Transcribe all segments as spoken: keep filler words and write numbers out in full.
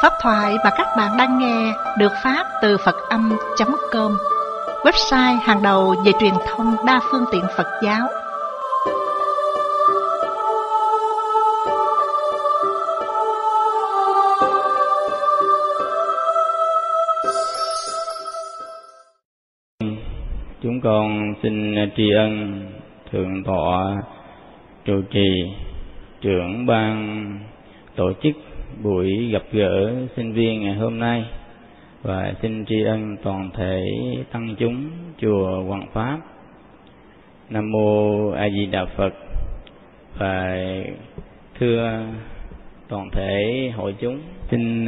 Pháp thoại mà các bạn đang nghe được phát từ Phật Âm chấm com, website hàng đầu về truyền thông đa phương tiện Phật giáo. Chúng con xin tri ân Thượng tọa trụ trì trưởng ban tổ chức buổi gặp gỡ sinh viên ngày hôm nay, và xin tri ân toàn thể tăng chúng chùa Hoàng Pháp. Nam mô A Di Đà Phật. Và thưa toàn thể hội chúng, xin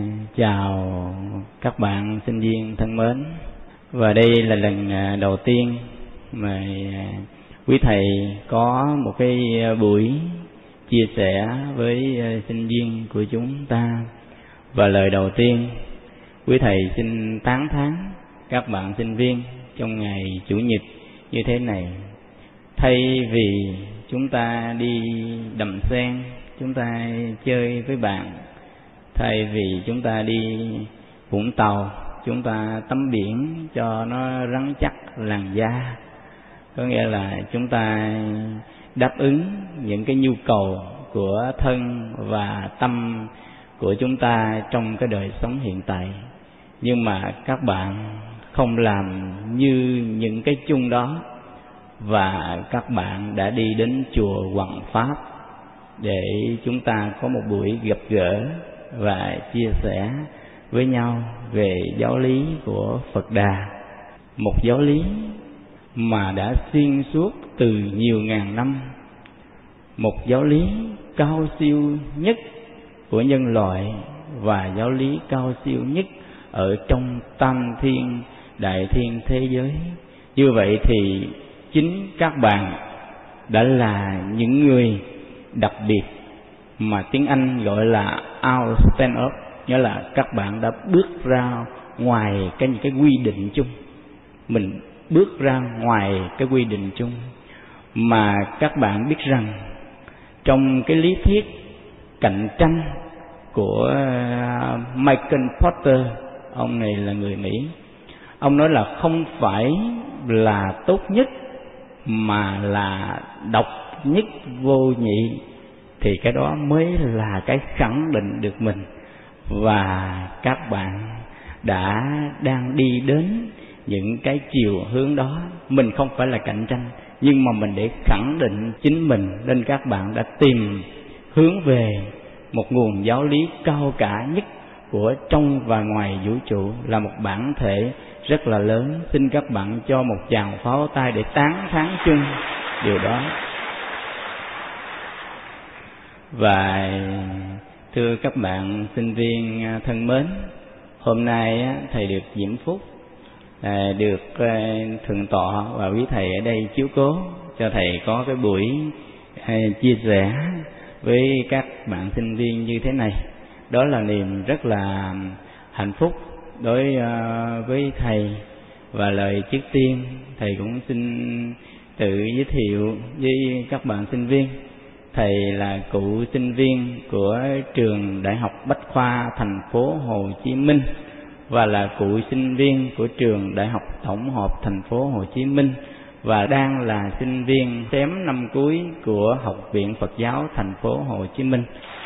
chào các bạn sinh viên thân mến. Và đây là lần đầu tiên mà quý thầy có một cái buổi chia sẻ với sinh viên của chúng ta. Và lời đầu tiên, quý thầy xin tán thán các bạn sinh viên trong ngày Chủ nhật như thế này. Thay vì chúng ta đi đầm sen, chúng ta chơi với bạn, thay vì chúng ta đi Vũng Tàu, chúng ta tắm biển cho nó rắn chắc làn da, có nghĩa là chúng ta đáp ứng những cái nhu cầu của thân và tâm của chúng ta trong cái đời sống hiện tại. Nhưng mà các bạn không làm như những cái chung đó, và các bạn đã đi đến chùa Hoàng Pháp để chúng ta có một buổi gặp gỡ và chia sẻ với nhau về giáo lý của Phật Đà, một giáo lý mà đã xuyên suốt từ nhiều ngàn năm, một giáo lý cao siêu nhất của nhân loại và giáo lý cao siêu nhất ở trong tam thiên đại thiên thế giới. Như vậy thì chính các bạn đã là những người đặc biệt mà tiếng Anh gọi là out stand up, nghĩa là các bạn đã bước ra ngoài cái những cái quy định chung. Mình bước ra ngoài cái quy định chung, mà các bạn biết rằng trong cái lý thuyết cạnh tranh của Michael Porter, ông này là người Mỹ, ông nói là không phải là tốt nhất mà là độc nhất vô nhị, thì cái đó mới là cái khẳng định được mình. Và các bạn đã đang đi đến những cái chiều hướng đó. Mình không phải là cạnh tranh, nhưng mà mình để khẳng định chính mình, nên các bạn đã tìm hướng về một nguồn giáo lý cao cả nhất của trong và ngoài vũ trụ, là một bản thể rất là lớn. Xin các bạn cho một tràng pháo tay để tán thán chung điều đó. Và thưa các bạn sinh viên thân mến, hôm nay thầy được diễm phúc được thượng tọa và quý thầy ở đây chiếu cố cho thầy có cái buổi chia sẻ với các bạn sinh viên như thế này. Đó là niềm rất là hạnh phúc đối với thầy. Và lời trước tiên, thầy cũng xin tự giới thiệu với các bạn sinh viên. Thầy là cựu sinh viên của trường Đại học Bách khoa thành phố Hồ Chí Minh, và là cựu sinh viên của trường Đại học Tổng hợp thành phố Hồ Chí Minh, và đang là sinh viên xém năm cuối của Học viện Phật giáo thành phố Hồ Chí Minh.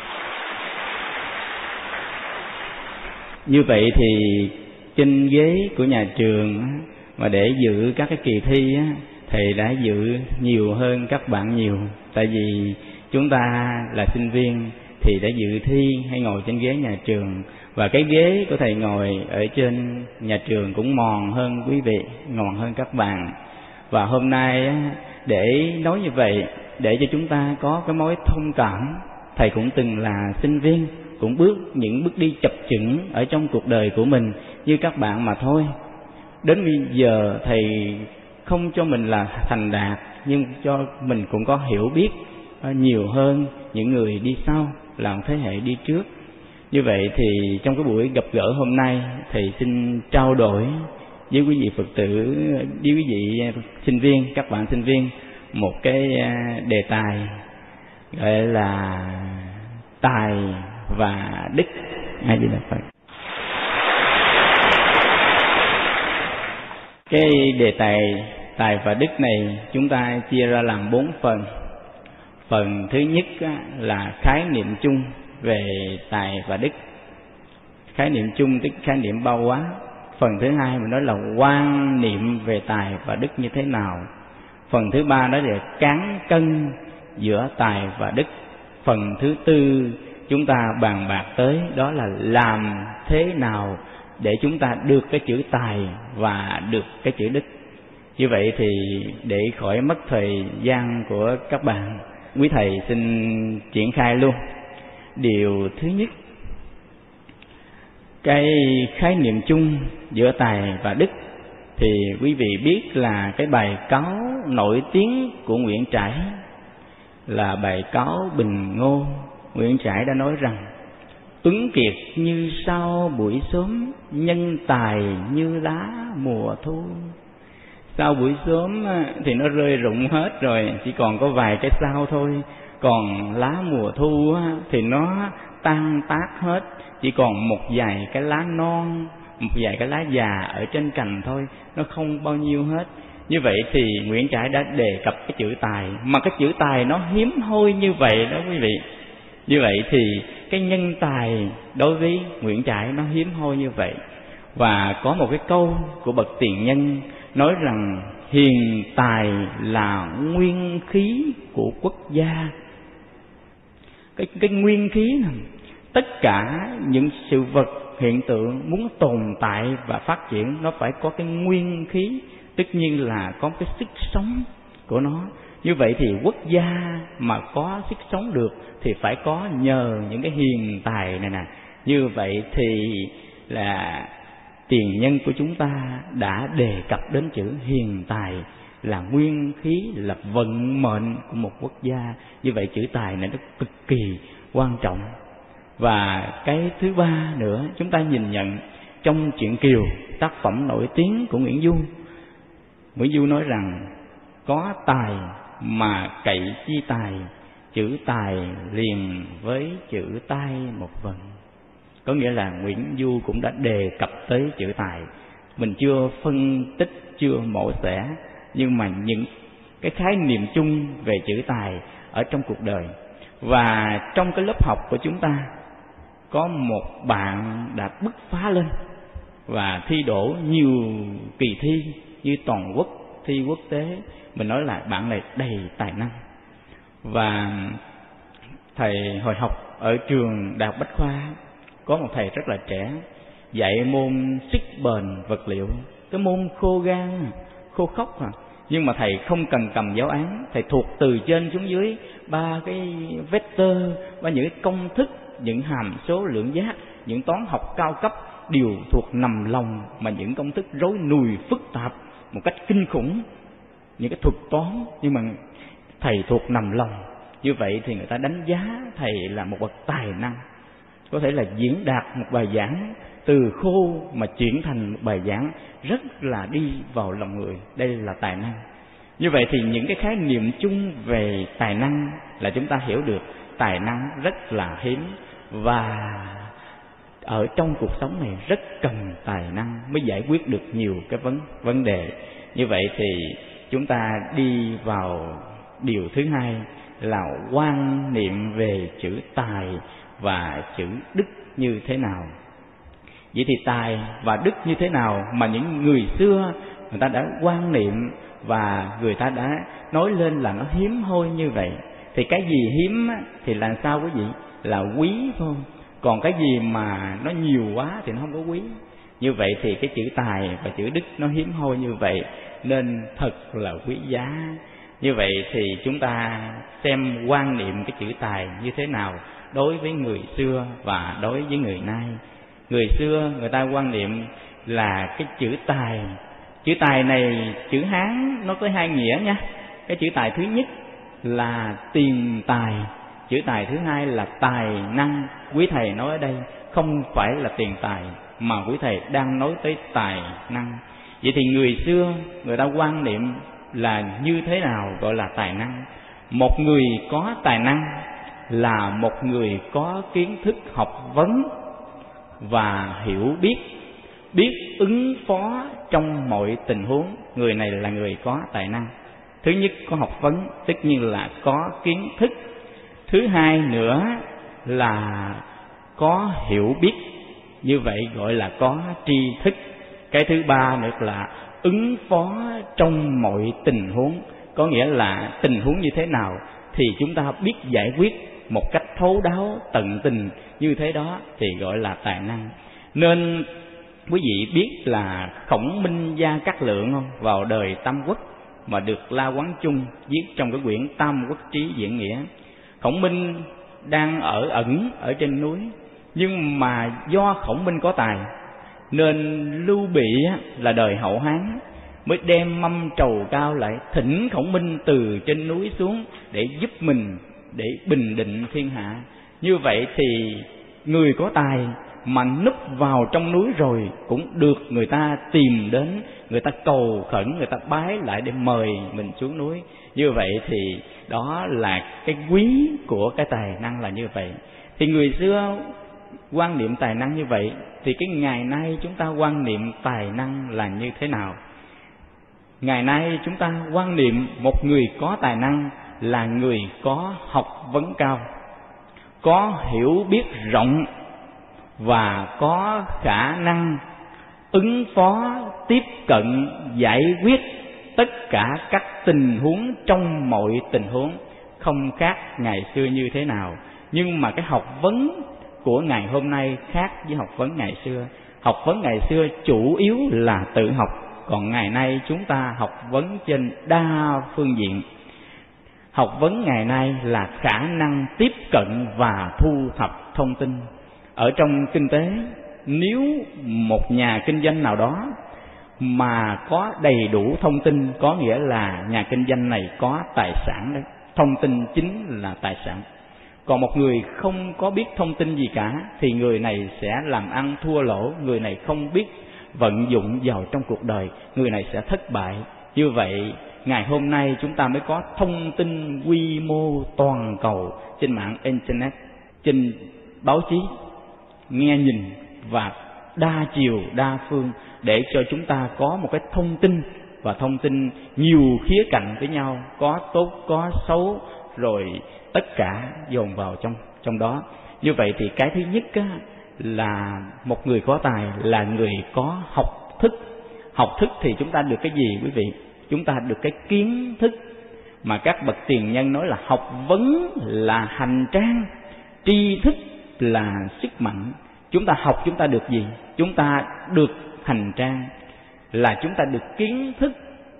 Như vậy thì trên ghế của nhà trường mà để dự các cái kỳ thi, thầy đã dự nhiều hơn các bạn nhiều. Tại vì chúng ta là sinh viên thì đã dự thi hay ngồi trên ghế nhà trường, và cái ghế của thầy ngồi ở trên nhà trường cũng mòn hơn quý vị, mòn hơn các bạn. Và hôm nay để nói như vậy, để cho chúng ta có cái mối thông cảm, thầy cũng từng là sinh viên, cũng bước những bước đi chập chững ở trong cuộc đời của mình như các bạn mà thôi. Đến bây giờ thầy không cho mình là thành đạt, nhưng cho mình cũng có hiểu biết nhiều hơn những người đi sau, làm thế hệ đi trước. Như vậy thì trong cái buổi gặp gỡ hôm nay, thầy xin trao đổi với quý vị Phật tử, với quý vị sinh viên, các bạn sinh viên, một cái đề tài gọi là tài và đức. A Di Đà Phật. Cái đề tài tài và đức này chúng ta chia ra làm bốn phần. Phần thứ nhất là khái niệm chung về tài và đức. Khái niệm chung tức khái niệm bao quát. Phần thứ hai mình nói là quan niệm về tài và đức như thế nào. Phần thứ ba đó là cán cân giữa tài và đức. Phần thứ tư chúng ta bàn bạc tới đó là làm thế nào để chúng ta được cái chữ tài và được cái chữ đức. Như vậy thì để khỏi mất thời gian của các bạn, quý thầy xin triển khai luôn. Điều thứ nhất, cái khái niệm chung giữa tài và đức thì quý vị biết là cái bài cáo nổi tiếng của Nguyễn Trãi là bài cáo Bình Ngô. Nguyễn Trãi đã nói rằng: tuấn kiệt như sao buổi sớm, nhân tài như lá mùa thu. Sau buổi sớm thì nó rơi rụng hết rồi, chỉ còn có vài cái sao thôi. Còn lá mùa thu thì nó tan tác hết, chỉ còn một vài cái lá non, một vài cái lá già ở trên cành thôi, nó không bao nhiêu hết. Như vậy thì Nguyễn Trãi đã đề cập cái chữ tài, mà cái chữ tài nó hiếm hoi như vậy đó quý vị. Như vậy thì cái nhân tài đối với Nguyễn Trãi nó hiếm hoi như vậy. Và có một cái câu của bậc tiền nhân nói rằng hiền tài là nguyên khí của quốc gia. Cái, cái nguyên khí này, tất cả những sự vật hiện tượng muốn tồn tại và phát triển nó phải có cái nguyên khí, tất nhiên là có cái sức sống của nó. Như vậy thì quốc gia mà có sức sống được thì phải có nhờ những cái hiền tài này nè. Như vậy thì là tiền nhân của chúng ta đã đề cập đến chữ hiền tài là nguyên khí, là vận mệnh của một quốc gia. Như vậy chữ tài này nó cực kỳ quan trọng. Và cái thứ ba nữa, chúng ta nhìn nhận trong truyện Kiều, tác phẩm nổi tiếng của Nguyễn Du. Nguyễn Du nói rằng có tài mà cậy chi tài, chữ tài liền với chữ tai một phần. Có nghĩa là Nguyễn Du cũng đã đề cập tới chữ tài. Mình chưa phân tích, chưa mổ xẻ, nhưng mà những cái khái niệm chung về chữ tài ở trong cuộc đời. Và trong cái lớp học của chúng ta có một bạn đã bứt phá lên và thi đỗ nhiều kỳ thi như toàn quốc, thi quốc tế. Mình nói là bạn này đầy tài năng. Và thầy hồi học ở trường Đại học Bách Khoa có một thầy rất là trẻ dạy môn sức bền vật liệu, cái môn khô gan, khô khốc à. Nhưng mà thầy không cần cầm giáo án, thầy thuộc từ trên xuống dưới ba cái vector và những cái công thức, những hàm số lượng giác, những toán học cao cấp đều thuộc nằm lòng, mà những công thức rối nùi phức tạp một cách kinh khủng, những cái thuật toán, nhưng mà thầy thuộc nằm lòng. Như vậy thì người ta đánh giá thầy là một bậc tài năng, có thể là diễn đạt một bài giảng từ khô mà chuyển thành một bài giảng rất là đi vào lòng người. Đây là tài năng. Như vậy thì những cái khái niệm chung về tài năng là chúng ta hiểu được tài năng rất là hiếm, và ở trong cuộc sống này rất cần tài năng mới giải quyết được nhiều cái vấn vấn đề. Như vậy thì chúng ta đi vào điều thứ hai là quan niệm về chữ tài và chữ đức như thế nào. Vậy thì tài và đức như thế nào mà những người xưa người ta đã quan niệm và người ta đã nói lên là nó hiếm hoi như vậy. Thì cái gì hiếm thì làm sao quý vị? Là quý không? Còn cái gì mà nó nhiều quá thì nó không có quý. Như vậy thì cái chữ tài và chữ đức nó hiếm hoi như vậy nên thật là quý giá. Như vậy thì chúng ta xem quan niệm cái chữ tài như thế nào đối với người xưa và đối với người nay. Người xưa người ta quan niệm là cái chữ tài, chữ tài này chữ Hán nó có hai nghĩa nha. Cái chữ tài thứ nhất là tiền tài, chữ tài thứ hai là tài năng. Quý thầy nói ở đây không phải là tiền tài, mà quý thầy đang nói tới tài năng. Vậy thì người xưa người ta quan niệm là như thế nào gọi là tài năng? Một người có tài năng là một người có kiến thức học vấn, và hiểu biết, biết ứng phó trong mọi tình huống. Người này là người có tài năng. Thứ nhất có học vấn, tất nhiên là có kiến thức. Thứ hai nữa là có hiểu biết, như vậy gọi là có tri thức. Cái thứ ba nữa là ứng phó trong mọi tình huống, có nghĩa là tình huống như thế nào thì chúng ta biết giải quyết một cách thấu đáo tận tình, như thế đó thì gọi là tài năng. Nên quý vị biết là Khổng Minh Gia Cát Lượng không? Vào đời Tam Quốc mà được La Quán Trung viết trong cái quyển Tam Quốc Trí Diễn Nghĩa. Khổng Minh đang ở ẩn ở trên núi, nhưng mà do Khổng Minh có tài nên Lưu Bị là đời Hậu Hán mới đem mâm trầu cao lại thỉnh Khổng Minh từ trên núi xuống để giúp mình, để bình định thiên hạ. Như vậy thì người có tài mà núp vào trong núi rồi cũng được người ta tìm đến, người ta cầu khẩn, người ta bái lại để mời mình xuống núi. Như vậy thì đó là cái quý của cái tài năng là như vậy. Thì người xưa quan niệm tài năng như vậy, thì cái ngày nay chúng ta quan niệm tài năng là như thế nào? Ngày nay chúng ta quan niệm một người có tài năng là người có học vấn cao, có hiểu biết rộng và có khả năng ứng phó, tiếp cận, giải quyết tất cả các tình huống trong mọi tình huống, không khác ngày xưa như thế nào. Nhưng mà cái học vấn của ngày hôm nay khác với học vấn ngày xưa. Học vấn ngày xưa chủ yếu là tự học, còn ngày nay chúng ta học vấn trên đa phương diện. Học vấn ngày nay là khả năng tiếp cận và thu thập thông tin. Ở trong kinh tế, nếu một nhà kinh doanh nào đó mà có đầy đủ thông tin, có nghĩa là nhà kinh doanh này có tài sản đấy. Thông tin chính là tài sản. Còn một người không có biết thông tin gì cả thì người này sẽ làm ăn thua lỗ, người này không biết vận dụng vào trong cuộc đời, người này sẽ thất bại. Như vậy ngày hôm nay chúng ta mới có thông tin quy mô toàn cầu trên mạng internet, trên báo chí, nghe nhìn và đa chiều đa phương, để cho chúng ta có một cái thông tin, và thông tin nhiều khía cạnh với nhau, có tốt có xấu, rồi tất cả dồn vào trong trong đó. Như vậy thì cái thứ nhất á, là một người có tài là người có học thức. Học thức thì chúng ta được cái gì quý vị? Chúng ta được cái kiến thức, mà các bậc tiền nhân nói là học vấn là hành trang, tri thức là sức mạnh. Chúng ta học chúng ta được gì? Chúng ta được hành trang, là chúng ta được kiến thức.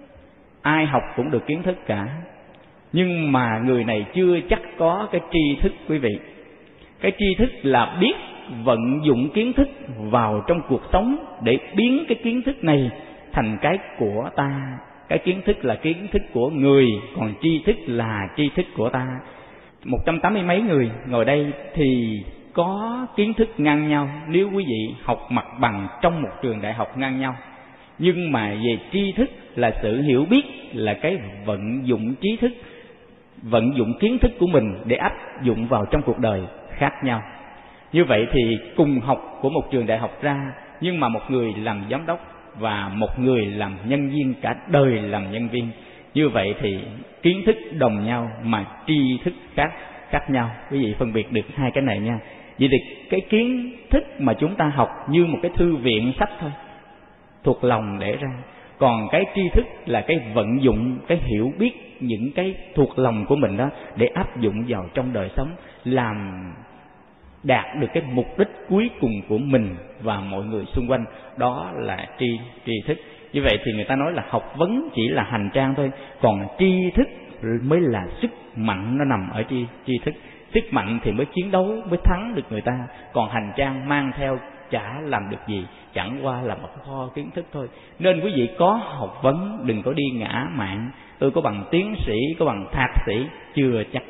Ai học cũng được kiến thức cả, nhưng mà người này chưa chắc có cái tri thức quý vị. Cái tri thức là biết vận dụng kiến thức vào trong cuộc sống để biến cái kiến thức này thành cái của ta. Cái kiến thức là kiến thức của người, còn tri thức là tri thức của ta. Một trăm tám mươi mấy người ngồi đây thì có kiến thức ngang nhau, nếu quý vị học mặt bằng trong một trường đại học ngang nhau. Nhưng mà về tri thức là sự hiểu biết, là cái vận dụng trí thức, vận dụng kiến thức của mình để áp dụng vào trong cuộc đời khác nhau. Như vậy thì cùng học của một trường đại học ra, nhưng mà một người làm giám đốc và một người làm nhân viên, cả đời làm nhân viên. Như vậy thì kiến thức đồng nhau mà tri thức khác khác nhau. Quý vị phân biệt được hai cái này nha. Vậy thì cái kiến thức mà chúng ta học như một cái thư viện sách thôi, thuộc lòng để ra. Còn cái tri thức là cái vận dụng, cái hiểu biết những cái thuộc lòng của mình đó để áp dụng vào trong đời sống, làm đạt được cái mục đích cuối cùng của mình và mọi người xung quanh. Đó là tri tri thức. Như vậy thì người ta nói là học vấn chỉ là hành trang thôi, còn tri thức mới là sức mạnh, nó nằm ở tri tri thức. Sức mạnh thì mới chiến đấu, mới thắng được người ta. Còn hành trang mang theo chả làm được gì, chẳng qua là một kho kiến thức thôi. Nên quý vị có học vấn đừng có đi ngã mạn. Tôi có bằng tiến sĩ, có bằng thạc sĩ, chưa chắc.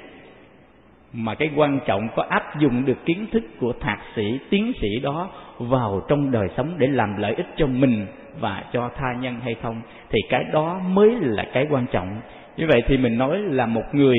Mà cái quan trọng có áp dụng được kiến thức của thạc sĩ, tiến sĩ đó vào trong đời sống để làm lợi ích cho mình và cho tha nhân hay không, thì cái đó mới là cái quan trọng. Như vậy thì mình nói là một người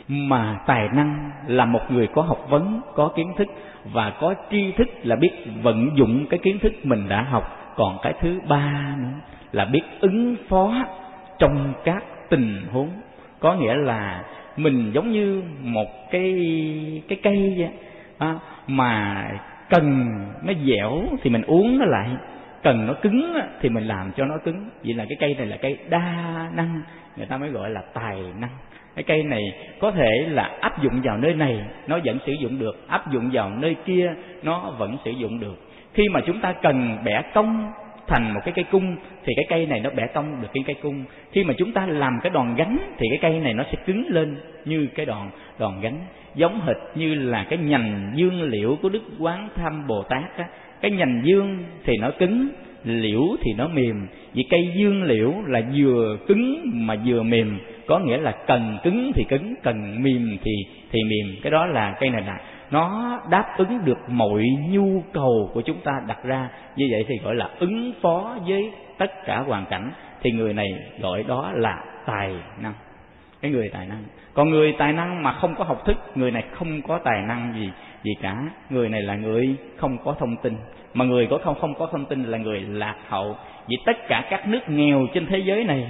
mà tài năng là một người có học vấn, có kiến thức và có tri thức, là biết vận dụng cái kiến thức mình đã học. Còn cái thứ ba nữa là biết ứng phó trong các tình huống. Có nghĩa là mình giống như một cái cái cây vậy, à, mà cần nó dẻo thì mình uốn nó lại, cần nó cứng thì mình làm cho nó cứng. Vậy là cái cây này là cây đa năng, người ta mới gọi là tài năng. Cái cây này có thể là áp dụng vào nơi này nó vẫn sử dụng được, áp dụng vào nơi kia nó vẫn sử dụng được. Khi mà chúng ta cần bẻ cong thành một cái cây cung thì cái cây này nó bẻ cong được cái cây cung. Khi mà chúng ta làm cái đòn gánh thì cái cây này nó sẽ cứng lên như cái đòn đòn gánh. Giống hệt như là cái nhành dương liễu của Đức Quán Tham Bồ Tát á, cái nhành dương thì nó cứng, liễu thì nó mềm. Vì cây dương liễu là vừa cứng mà vừa mềm, có nghĩa là cần cứng thì cứng, cần mềm thì thì mềm. Cái đó là cây này là nó đáp ứng được mọi nhu cầu của chúng ta đặt ra. Như vậy thì gọi là ứng phó với tất cả hoàn cảnh, thì người này gọi đó là tài năng. Cái người tài năng. Còn người tài năng mà không có học thức, người này không có tài năng gì gì cả. Người này là người không có thông tin. Mà người có không không có thông tin là người lạc hậu. Vì tất cả các nước nghèo trên thế giới này,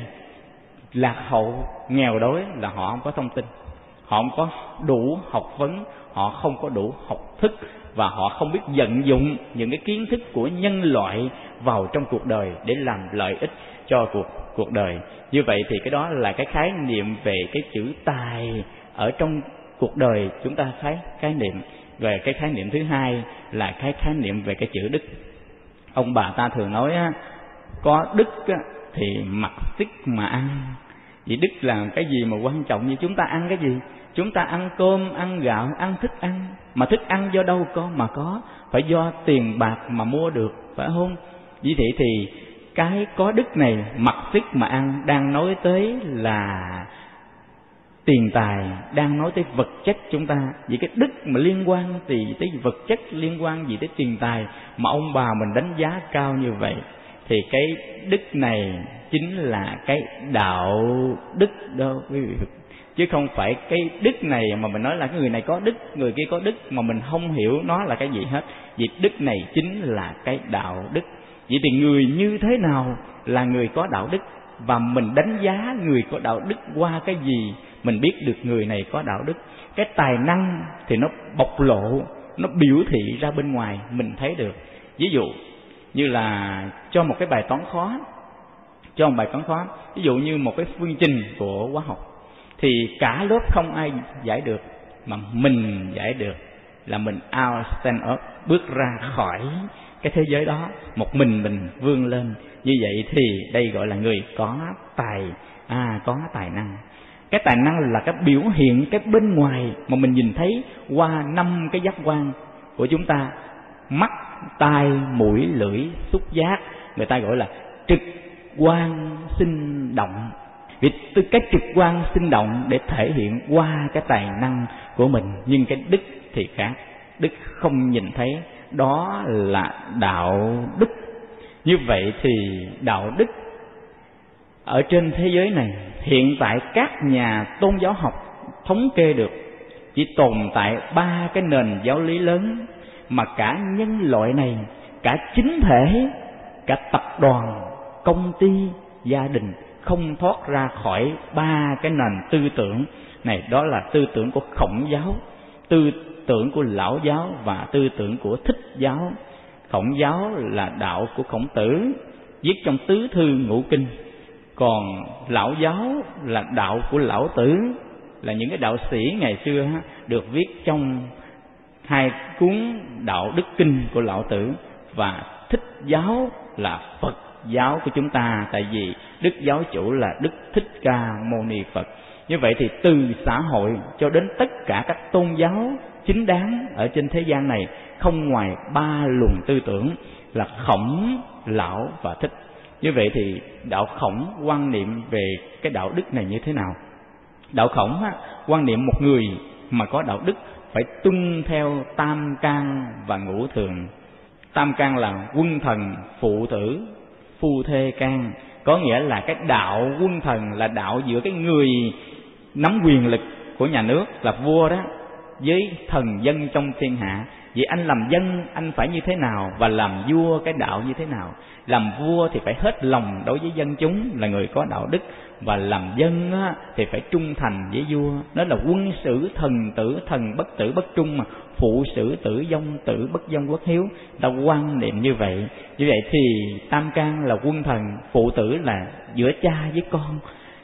lạc hậu, nghèo đói là họ không có thông tin, họ không có đủ học vấn, họ không có đủ học thức, và họ không biết vận dụng những cái kiến thức của nhân loại vào trong cuộc đời để làm lợi ích cho cuộc cuộc đời. Như vậy thì cái đó là cái khái niệm về cái chữ tài ở trong cuộc đời chúng ta thấy khái niệm. Về cái khái niệm thứ hai là cái khái niệm về cái chữ đức. Ông bà ta thường nói á, có đức á, thì mặc sức mà ăn. Vậy đức là cái gì mà quan trọng? Như chúng ta ăn cái gì? Chúng ta ăn cơm, ăn gạo, ăn thức ăn. Mà thức ăn do đâu có mà có? Phải do tiền bạc mà mua được, phải không? Vì thế thì cái có đức này, mặc sức mà ăn, đang nói tới là tiền tài, đang nói tới vật chất chúng ta. Vì cái đức mà liên quan thì tới vật chất, liên quan gì tới tiền tài, mà ông bà mình đánh giá cao như vậy, thì cái đức này chính là cái đạo đức đó quý vị. Chứ không phải cái đức này mà mình nói là cái người này có đức, người kia có đức, mà mình không hiểu nó là cái gì hết. Vì đức này chính là cái đạo đức. Vậy thì người như thế nào là người có đạo đức? Và mình đánh giá người có đạo đức qua cái gì? Mình biết được người này có đạo đức. Cái tài năng thì nó bộc lộ, nó biểu thị ra bên ngoài, mình thấy được. Ví dụ như là cho một cái bài toán khó, cho một bài toán khó, ví dụ như một cái phương trình của hóa học, thì cả lớp không ai giải được, mà mình giải được, là mình out stand up, bước ra khỏi cái thế giới đó, một mình mình vươn lên. Như vậy thì đây gọi là người có tài, à có tài năng. Cái tài năng là cái biểu hiện cái bên ngoài mà mình nhìn thấy qua năm cái giác quan của chúng ta: mắt, tai, mũi, lưỡi, xúc giác. Người ta gọi là trực quan sinh động. Vì từ cái trực quan sinh động để thể hiện qua cái tài năng của mình. Nhưng cái đức thì khác, đức không nhìn thấy, đó là đạo đức. Như vậy thì đạo đức ở trên thế giới này, hiện tại các nhà tôn giáo học thống kê được chỉ tồn tại ba cái nền giáo lý lớn, mà cả nhân loại này, cả chính thể, cả tập đoàn, công ty, gia đình không thoát ra khỏi ba cái nền tư tưởng này. Đó là tư tưởng của Khổng giáo, tư tưởng của Lão giáo và tư tưởng của Thích giáo. Khổng giáo là đạo của Khổng Tử, viết trong Tứ Thư Ngũ Kinh. Còn Lão giáo là đạo của Lão Tử, là những cái đạo sĩ ngày xưa được viết trong hai cuốn Đạo Đức Kinh của Lão Tử. Và Thích giáo là Phật giáo của chúng ta, tại vì Đức giáo chủ là Đức Thích Ca Mâu Ni Phật. Như vậy thì từ xã hội cho đến tất cả các tôn giáo chính đáng ở trên thế gian này, không ngoài ba luồng tư tưởng là Khổng, Lão và Thích. Như vậy thì đạo Khổng quan niệm về cái đạo đức này như thế nào? Đạo Khổng á, quan niệm một người mà có đạo đức phải tuân theo tam can và ngũ thường. Tam can là quân thần, phụ tử, phu thê can. Có nghĩa là cái đạo quân thần là đạo giữa cái người nắm quyền lực của nhà nước là vua đó với thần dân trong thiên hạ. Vậy anh làm dân anh phải như thế nào, và làm vua cái đạo như thế nào? Làm vua thì phải hết lòng đối với dân chúng, là người có đạo đức, và làm dân á, thì phải trung thành với vua. Đó là quân sử thần tử, thần bất tử bất trung, mà phụ sử tử vong tử bất vong bất hiếu. Ta quan niệm như vậy. Như vậy thì tam can là quân thần, phụ tử là giữa cha với con.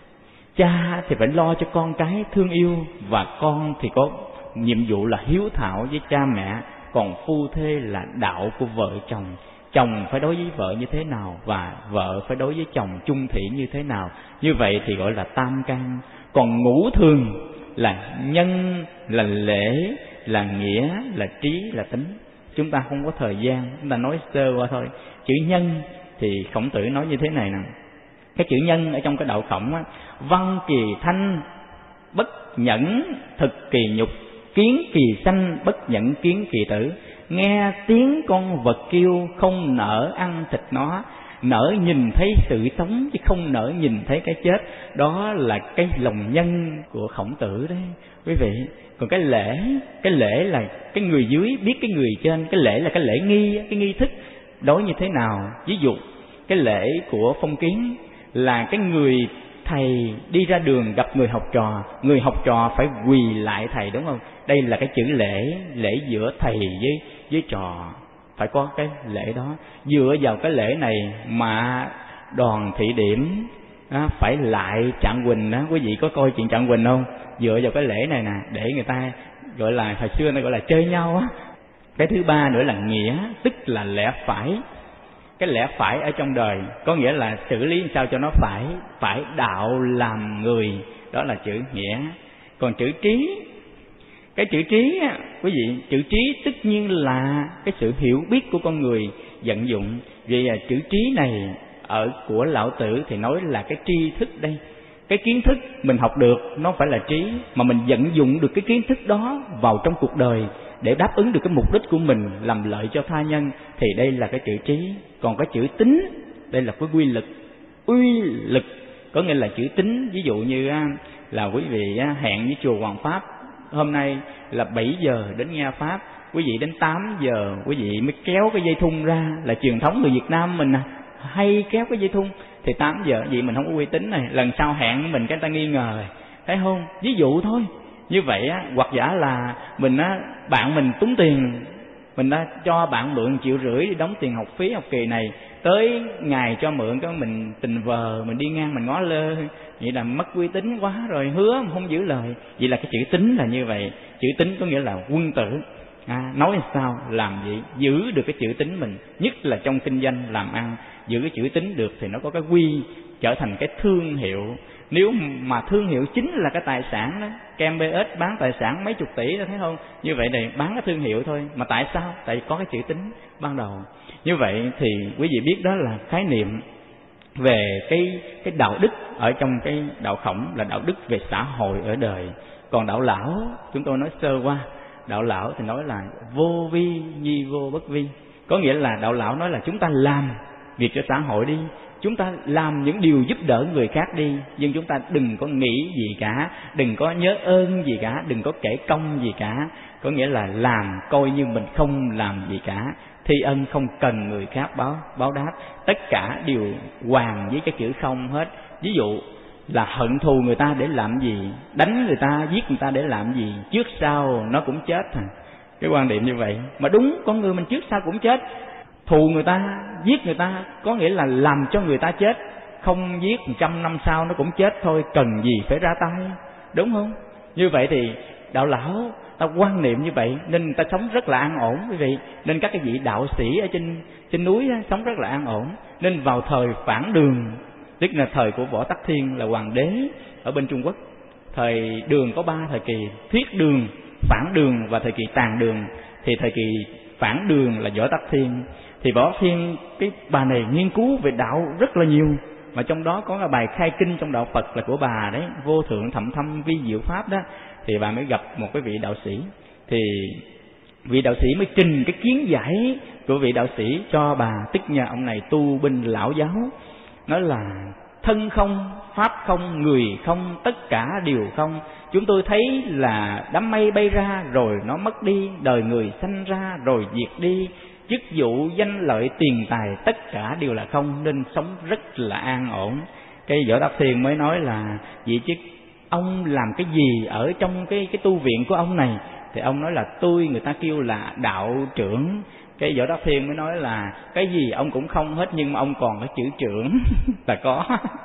Cha thì phải lo cho con cái thương yêu, và con thì có nhiệm vụ là hiếu thảo với cha mẹ. Còn phu thê là đạo của vợ chồng. Chồng phải đối với vợ như thế nào, và vợ phải đối với chồng chung thủy như thế nào. Như vậy thì gọi là tam can. Còn ngũ thường là nhân, là lễ, là nghĩa, là trí, là tính. Chúng ta không có thời gian, chúng ta nói sơ qua thôi. Chữ nhân thì Khổng Tử nói như thế này nè. Cái chữ nhân ở trong cái đạo Khổng á: văn kỳ thanh, bất nhẫn thực kỳ nhục, kiến kỳ sanh, bất nhẫn kiến kỳ tử. Nghe tiếng con vật kêu, không nỡ ăn thịt nó. Nỡ nhìn thấy sự sống chứ không nỡ nhìn thấy cái chết. Đó là cái lòng nhân của Khổng Tử đấy quý vị. Còn cái lễ, cái lễ là cái người dưới biết cái người trên. Cái lễ là cái lễ nghi, cái nghi thức đối như thế nào. Ví dụ cái lễ của phong kiến là cái người thầy đi ra đường gặp người học trò, người học trò phải quỳ lại thầy, đúng không? Đây là cái chữ lễ, lễ giữa thầy với với trò, phải có cái lễ đó. Dựa vào cái lễ này mà Đoàn Thị Điểm á, phải lại Trạng Quỳnh đó. Quý vị có coi chuyện Trạng Quỳnh không? Dựa vào cái lễ này nè, để người ta gọi là hồi xưa nó gọi là chơi nhau á. Cái thứ ba nữa là nghĩa, tức là lẽ phải. Cái lẽ phải ở trong đời có nghĩa là xử lý sao cho nó phải, phải đạo làm người, đó là chữ nghĩa. Còn chữ trí, cái chữ trí quý vị, chữ trí tất nhiên là cái sự hiểu biết của con người vận dụng. Vì là chữ trí này ở của Lão Tử thì nói là cái tri thức đây. Cái kiến thức mình học được nó phải là trí, mà mình vận dụng được cái kiến thức đó vào trong cuộc đời để đáp ứng được cái mục đích của mình, làm lợi cho tha nhân, thì đây là cái chữ trí. Còn cái chữ tính, đây là cái quy lực. Uy lực có nghĩa là chữ tính. Ví dụ như là quý vị hẹn với chùa Hoàng Pháp, hôm nay là bảy giờ đến nghe Pháp, quý vị đến tám giờ quý vị mới kéo cái dây thun ra. Là truyền thống người Việt Nam mình hay kéo cái dây thun, thì tám giờ vậy mình không có uy tín này, lần sau hẹn mình cái ta nghi ngờ, thấy không? Ví dụ thôi. Như vậy á, hoặc giả là mình á, bạn mình túng tiền, mình đã cho bạn mượn triệu rưỡi đi đóng tiền học phí học kỳ này, tới ngày cho mượn cái mình tình vờ, mình đi ngang mình ngó lơ, vậy là mất uy tín quá rồi, hứa mà không giữ lời. Vậy là cái chữ tính là như vậy. Chữ tính có nghĩa là quân tử. À, nói sao làm vậy, giữ được cái chữ tính mình, nhất là trong kinh doanh làm ăn, giữ cái chữ tính được thì nó có cái quy, trở thành cái thương hiệu. Nếu mà thương hiệu chính là cái tài sản đó, Kem bê ét bán tài sản mấy chục tỷ đó, thấy không? Như vậy này bán cái thương hiệu thôi. Mà tại sao? Tại vì có cái chữ tính ban đầu. Như vậy thì quý vị biết đó là khái niệm về cái cái đạo đức ở trong cái đạo Khổng, là đạo đức về xã hội ở đời. Còn đạo Lão chúng tôi nói sơ qua. Đạo Lão thì nói là vô vi nhi vô bất vi. Có nghĩa là đạo Lão nói là chúng ta làm việc cho xã hội đi, chúng ta làm những điều giúp đỡ người khác đi, nhưng chúng ta đừng có nghĩ gì cả, đừng có nhớ ơn gì cả, đừng có kể công gì cả. Có nghĩa là làm coi như mình không làm gì cả, thi ân không cần người khác báo báo đáp, tất cả đều hoàn với cái chữ không hết. Ví dụ là hận thù người ta để làm gì, đánh người ta, giết người ta để làm gì, trước sau nó cũng chết à. Cái quan điểm như vậy. Mà đúng, con người mình trước sau cũng chết. Thù người ta, giết người ta có nghĩa là làm cho người ta chết, không giết một trăm năm sau nó cũng chết thôi, cần gì phải ra tay, đúng không? Như vậy thì đạo Lão ta quan niệm như vậy nên ta sống rất là an ổn quý vị. Nên các cái vị đạo sĩ ở trên trên núi đó, sống rất là an ổn. Nên vào thời Phản Đường, tức là thời của Võ Tắc Thiên là hoàng đế ở bên Trung Quốc, thời Đường có ba thời kỳ: Thuyết Đường, Phản Đường và thời kỳ Tàn Đường. Thì thời kỳ Phản Đường là Võ Tắc Thiên. Thì Võ Tắc Thiên, cái bà này nghiên cứu về đạo rất là nhiều, mà trong đó có cái bài khai kinh trong đạo Phật là của bà đấy, Vô Thượng Thậm Thâm Vi Diệu Pháp đó. Thì bà mới gặp một cái vị đạo sĩ, thì vị đạo sĩ mới trình cái kiến giải của vị đạo sĩ cho bà Tích Nha. Ông này tu binh lão giáo, nói là thân không, pháp không, người không, tất cả đều không. Chúng tôi thấy là đám mây bay ra rồi nó mất đi, đời người sanh ra rồi diệt đi, chức vụ danh lợi tiền tài tất cả đều là không, nên sống rất là an ổn. Cái Võ Đắc Thiên mới nói là vị chức ông làm cái gì ở trong cái cái tu viện của ông này? Thì ông nói là tôi, người ta kêu là đạo trưởng. Cái Võ Đắc Thiên mới nói là cái gì ông cũng không hết, nhưng mà ông còn cái chữ trưởng là có.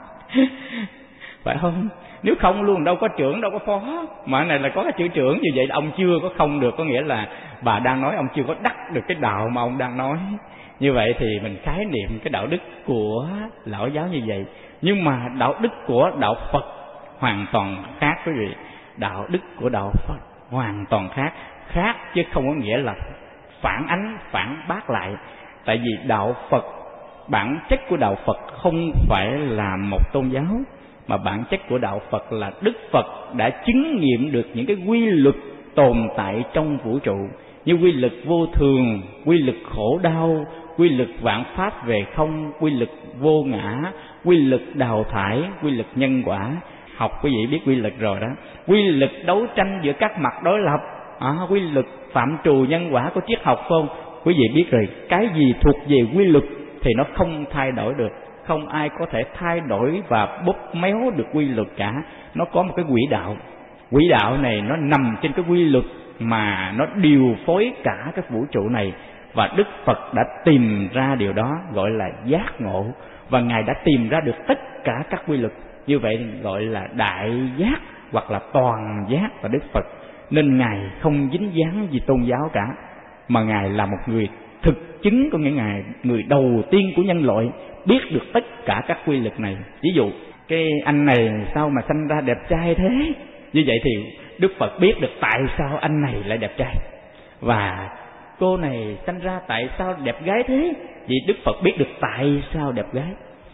Phải không? Nếu không luôn đâu có trưởng, đâu có phó. Mà cái này là có cái chữ trưởng, như vậy là ông chưa có không được. Có nghĩa là bà đang nói ông chưa có đắc được cái đạo mà ông đang nói. Như vậy thì mình khái niệm cái đạo đức của lão giáo như vậy. Nhưng mà đạo đức của đạo Phật hoàn toàn khác quý vị. Đạo đức của đạo Phật hoàn toàn khác. Khác chứ không có nghĩa là phản ánh, phản bác lại. Tại vì đạo Phật, bản chất của đạo Phật không phải là một tôn giáo, mà bản chất của đạo Phật là Đức Phật đã chứng nghiệm được những cái quy luật tồn tại trong vũ trụ, như quy luật vô thường, quy luật khổ đau, quy luật vạn pháp về không, quy luật vô ngã, quy luật đào thải, quy luật nhân quả. Học quý vị biết quy luật rồi đó. Quy luật đấu tranh giữa các mặt đối lập, à, quy luật phạm trù nhân quả của triết học không? Quý vị biết rồi, cái gì thuộc về quy luật thì nó không thay đổi được. Không ai có thể thay đổi và bóp méo được quy luật cả. Nó có một cái quỹ đạo. Quỹ đạo này nó nằm trên cái quy luật mà nó điều phối cả cái vũ trụ này. Và Đức Phật đã tìm ra điều đó, gọi là giác ngộ. Và Ngài đã tìm ra được tất cả các quy luật. Như vậy gọi là đại giác hoặc là toàn giác là Đức Phật. Nên Ngài không dính dáng gì tôn giáo cả, mà Ngài là một người thực chứng, có nghĩa Ngài người đầu tiên của nhân loại biết được tất cả các quy luật này. Ví dụ cái anh này sao mà sanh ra đẹp trai thế? Như vậy thì Đức Phật biết được tại sao anh này lại đẹp trai. Và cô này sanh ra tại sao đẹp gái thế? Vì Đức Phật biết được tại sao đẹp gái.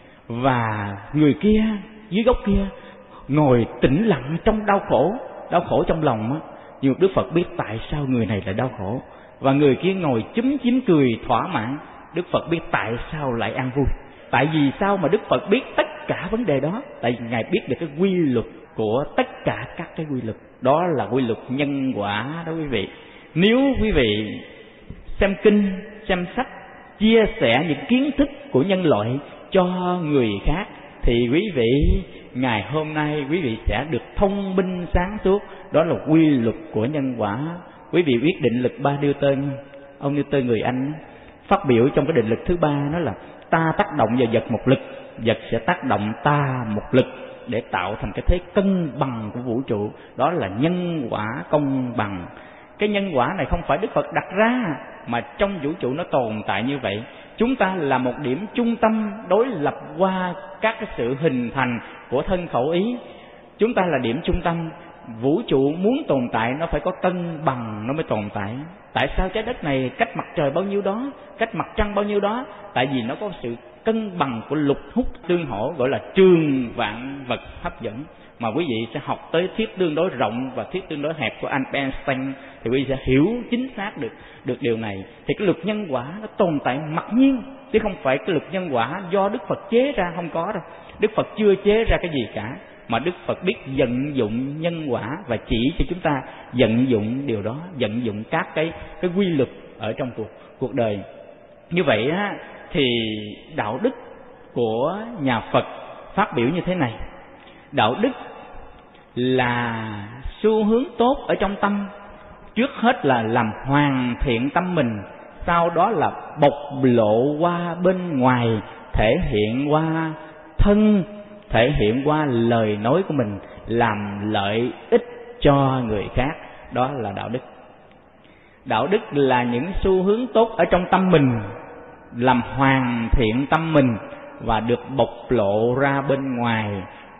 Và người kia dưới gốc kia ngồi tĩnh lặng trong đau khổ, đau khổ trong lòng á, nhưng Đức Phật biết tại sao người này lại đau khổ. Và người kia ngồi chúm chím cười thỏa mãn, Đức Phật biết tại sao lại an vui. Tại vì sao mà Đức Phật biết tất cả vấn đề đó? Tại vì Ngài biết được cái quy luật của tất cả các cái quy luật. Đó là quy luật nhân quả đó quý vị. Nếu quý vị xem kinh, xem sách, chia sẻ những kiến thức của nhân loại cho người khác, thì quý vị ngày hôm nay quý vị sẽ được thông minh sáng suốt. Đó là quy luật của nhân quả. Quý vị biết định lực ba Newton, ông Newton người Anh phát biểu trong cái định lực thứ ba, nó là ta tác động vào vật một lực, vật sẽ tác động ta một lực để tạo thành cái thế cân bằng của vũ trụ. Đó là nhân quả công bằng. Cái nhân quả này không phải Đức Phật đặt ra, mà trong vũ trụ nó tồn tại như vậy. Chúng ta là một điểm trung tâm đối lập qua các cái sự hình thành của thân khẩu ý. Chúng ta là điểm trung tâm. Vũ trụ muốn tồn tại nó phải có cân bằng nó mới tồn tại. Tại sao trái đất này cách mặt trời bao nhiêu đó, cách mặt trăng bao nhiêu đó? Tại vì nó có sự cân bằng của lực hút tương hỗ, gọi là trường vạn vật hấp dẫn. Mà quý vị sẽ học tới thuyết tương đối rộng và thuyết tương đối hẹp của Albert Einstein thì quý vị sẽ hiểu chính xác được được điều này. Thì cái luật nhân quả nó tồn tại mặc nhiên, chứ không phải cái luật nhân quả do Đức Phật chế ra, không có đâu. Đức Phật chưa chế ra cái gì cả, mà Đức Phật biết vận dụng nhân quả và chỉ cho chúng ta vận dụng điều đó, vận dụng các cái cái quy luật ở trong cuộc cuộc đời. Như vậy á, thì đạo đức của nhà Phật phát biểu như thế này. Đạo đức là xu hướng tốt ở trong tâm. Trước hết là làm hoàn thiện tâm mình, sau đó là bộc lộ qua bên ngoài, thể hiện qua thân, thể hiện qua lời nói của mình, làm lợi ích cho người khác. Đó là đạo đức. Đạo đức là những xu hướng tốt ở trong tâm mình, làm hoàn thiện tâm mình và được bộc lộ ra bên ngoài,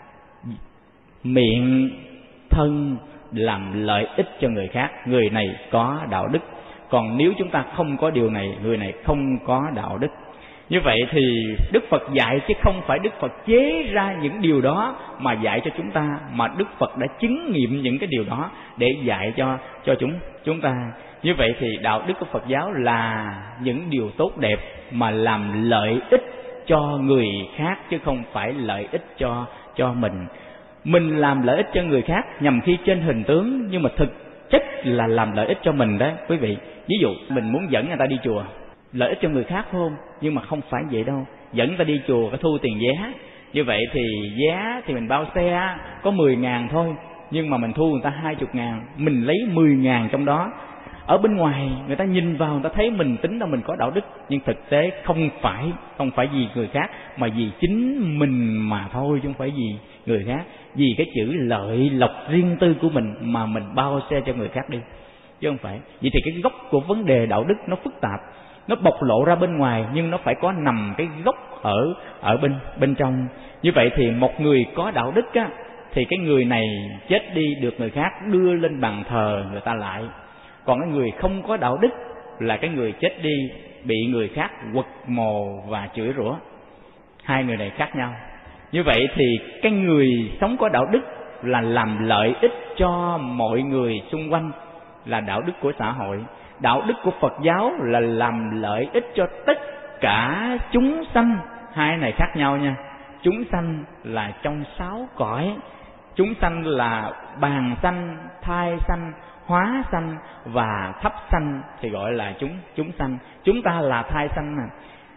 miệng thân, làm lợi ích cho người khác. Người này có đạo đức. Còn nếu chúng ta không có điều này, người này không có đạo đức. Như vậy thì Đức Phật dạy, chứ không phải Đức Phật chế ra những điều đó mà dạy cho chúng ta, mà Đức Phật đã chứng nghiệm những cái điều đó để dạy cho cho chúng chúng ta. Như vậy thì đạo đức của Phật giáo là những điều tốt đẹp mà làm lợi ích cho người khác, chứ không phải lợi ích cho cho mình. Mình làm lợi ích cho người khác nhằm khi trên hình tướng, nhưng mà thực chất là làm lợi ích cho mình đấy quý vị. Ví dụ mình muốn dẫn người ta đi chùa, lợi ích cho người khác không, nhưng mà không phải vậy đâu. Dẫn người ta đi chùa có thu tiền vé, như vậy thì vé thì mình bao xe có mười ngàn thôi, nhưng mà mình thu người ta hai mươi ngàn, mình lấy mười ngàn trong đó. Ở bên ngoài người ta nhìn vào, người ta thấy mình tính ra mình có đạo đức, nhưng thực tế không phải không phải vì người khác, mà vì chính mình mà thôi, chứ không phải vì người khác. Vì cái chữ lợi lộc riêng tư của mình mà mình bao xe cho người khác đi, chứ không phải. Vậy thì cái gốc của vấn đề đạo đức nó phức tạp, nó bộc lộ ra bên ngoài, nhưng nó phải có nằm cái gốc ở ở bên bên trong. Như vậy thì một người có đạo đức á, thì cái người này chết đi được người khác đưa lên bàn thờ người ta lại. Còn cái người không có đạo đức là cái người chết đi bị người khác quật mồ và chửi rủa. Hai người này khác nhau. Như vậy thì cái người sống có đạo đức là làm lợi ích cho mọi người xung quanh, là đạo đức của xã hội. Đạo đức của Phật giáo là làm lợi ích cho tất cả chúng sanh. Hai này khác nhau nha. Chúng sanh là trong sáu cõi. Chúng sanh là bàn sanh, thai sanh, hóa sanh và thấp sanh thì gọi là chúng chúng sanh. Chúng ta là thai sanh mà.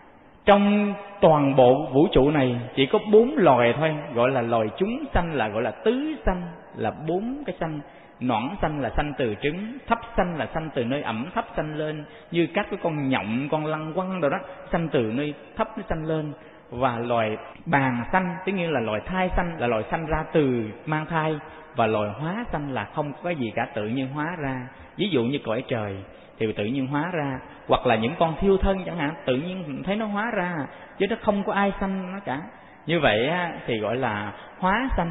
Trong toàn bộ vũ trụ này chỉ có bốn loài thôi, gọi là loài chúng sanh, là gọi là tứ sanh, là bốn cái sanh. Nõn sanh là sanh từ trứng, thấp sanh là sanh từ nơi ẩm thấp sanh lên, như các cái con nhộng, con lăng quăng đồ đó, sanh từ nơi thấp nó sanh lên. Và loài bàn sanh, tức như là loài thai sanh, là loài sanh ra từ mang thai. Và loài hóa sanh là không có cái gì cả, tự nhiên hóa ra. Ví dụ như cõi trời thì tự nhiên hóa ra, hoặc là những con thiêu thân chẳng hạn, tự nhiên thấy nó hóa ra, chứ nó không có ai sanh nó cả. Như vậy thì gọi là hóa sanh.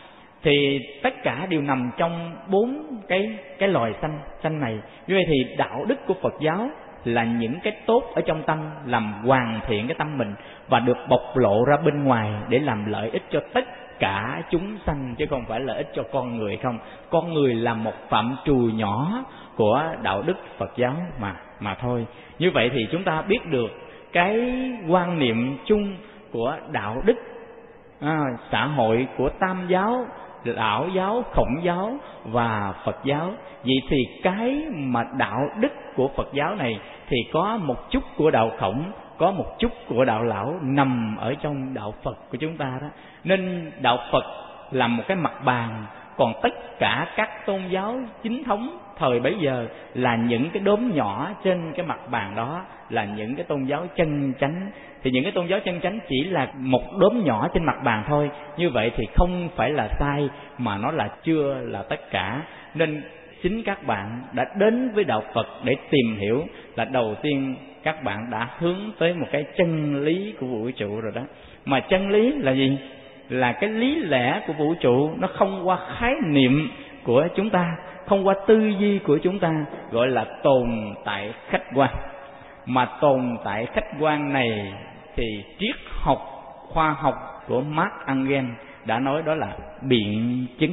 Thì tất cả đều nằm trong bốn cái cái loài sanh sanh này. Như vậy thì đạo đức của Phật giáo là những cái tốt ở trong tâm, làm hoàn thiện cái tâm mình và được bộc lộ ra bên ngoài để làm lợi ích cho tất cả chúng sanh, chứ không phải lợi ích cho con người không. Con người là một phạm trù nhỏ của đạo đức Phật giáo mà mà thôi. Như vậy thì chúng ta biết được cái quan niệm chung của đạo đức à, xã hội của Tam giáo, Lão giáo, Khổng giáo và Phật giáo. Vậy thì cái mà đạo đức của Phật giáo này thì có một chút của đạo Khổng, có một chút của đạo Lão nằm ở trong đạo Phật của chúng ta đó. Nên đạo Phật là một cái mặt bàn, còn tất cả các tôn giáo chính thống thời bấy giờ là những cái đốm nhỏ trên cái mặt bàn đó, là những cái tôn giáo chân chánh. Thì những cái tôn giáo chân chánh chỉ là một đốm nhỏ trên mặt bàn thôi. Như vậy thì không phải là sai, mà nó là chưa là tất cả. Nên chính các bạn đã đến với đạo Phật để tìm hiểu, là đầu tiên các bạn đã hướng tới một cái chân lý của vũ trụ rồi đó. Mà chân lý là gì? Là cái lý lẽ của vũ trụ, nó không qua khái niệm của chúng ta, không qua tư duy của chúng ta, gọi là tồn tại khách quan. Mà tồn tại khách quan này thì triết học khoa học của Marx Engels đã nói đó là biện chứng.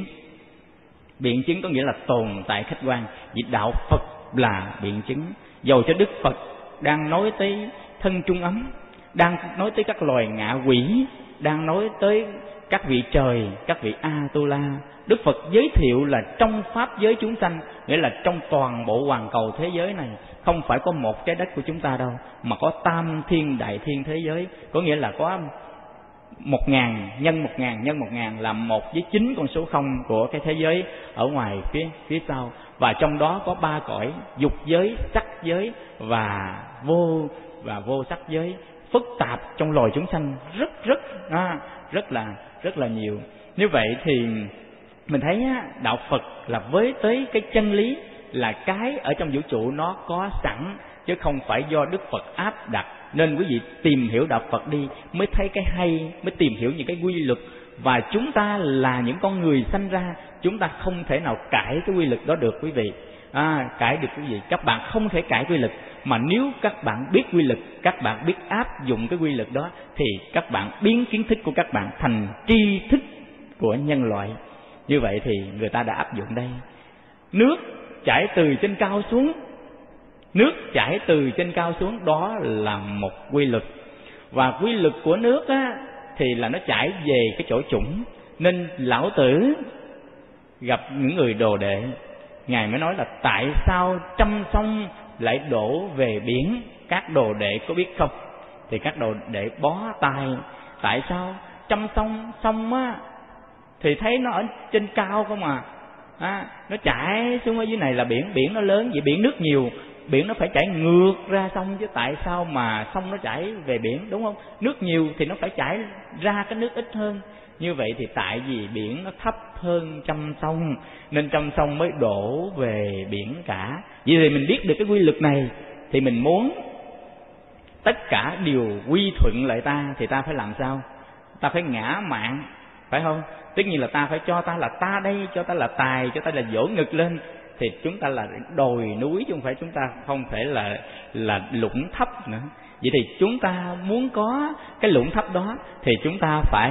Biện chứng có nghĩa là tồn tại khách quan. Vì đạo Phật là biện chứng. Dầu cho Đức Phật đang nói tới thân trung ấm, đang nói tới các loài ngạ quỷ, đang nói tới các vị trời, các vị A-tu-la, Đức Phật giới thiệu là trong pháp giới chúng sanh, nghĩa là trong toàn bộ hoàn cầu thế giới này không phải có một trái đất của chúng ta đâu, mà có tam thiên đại thiên thế giới. Có nghĩa là có một ngàn nhân một ngàn nhân một ngàn là một với chín con số không của cái thế giới ở ngoài phía phía sau. Và trong đó có ba cõi: dục giới, sắc giới và vô và vô sắc giới. Phức tạp trong loài chúng sanh rất rất à, rất là rất là nhiều. Như vậy thì mình thấy á, đạo Phật là với tới cái chân lý là cái ở trong vũ trụ nó có sẵn, chứ không phải do Đức Phật áp đặt. Nên quý vị tìm hiểu đạo Phật đi mới thấy cái hay, mới tìm hiểu những cái quy luật. Và chúng ta là những con người sanh ra, chúng ta không thể nào cãi cái quy luật đó được quý vị. À, cãi được quý vị, các bạn không thể cãi quy luật. Mà nếu các bạn biết quy luật, các bạn biết áp dụng cái quy luật đó, thì các bạn biến kiến thức của các bạn thành tri thức của nhân loại. Như vậy thì người ta đã áp dụng đây. Nước chảy từ trên cao xuống Nước chảy từ trên cao xuống, đó là một quy luật. Và quy luật của nước á, thì là nó chảy về cái chỗ chủng. Nên Lão Tử gặp những người đồ đệ, Ngài mới nói là tại sao trăm sông lại đổ về biển, các đồ đệ có biết không? Thì các đồ đệ bó tay. Tại sao trăm sông sông á thì thấy nó ở trên cao không à, à nó chảy xuống ở dưới này là biển, biển nó lớn, vậy biển nước nhiều, biển nó phải chảy ngược ra sông chứ, tại sao mà sông nó chảy về biển, đúng không? Nước nhiều thì nó phải chảy ra cái nước ít hơn. Như vậy thì tại vì biển nó thấp hơn trăm sông nên trăm sông mới đổ về biển cả. Vậy thì mình biết được cái quy luật này, thì mình muốn tất cả đều quy thuận lại ta thì ta phải làm sao? Ta phải ngã mạn, phải không? Tất nhiên là ta phải cho ta là ta đây, cho ta là tài, cho ta là vỗ ngực lên, thì chúng ta là đồi núi chứ không phải chúng ta không thể là là lũng thấp nữa. Vậy thì chúng ta muốn có cái lũng thấp đó thì chúng ta phải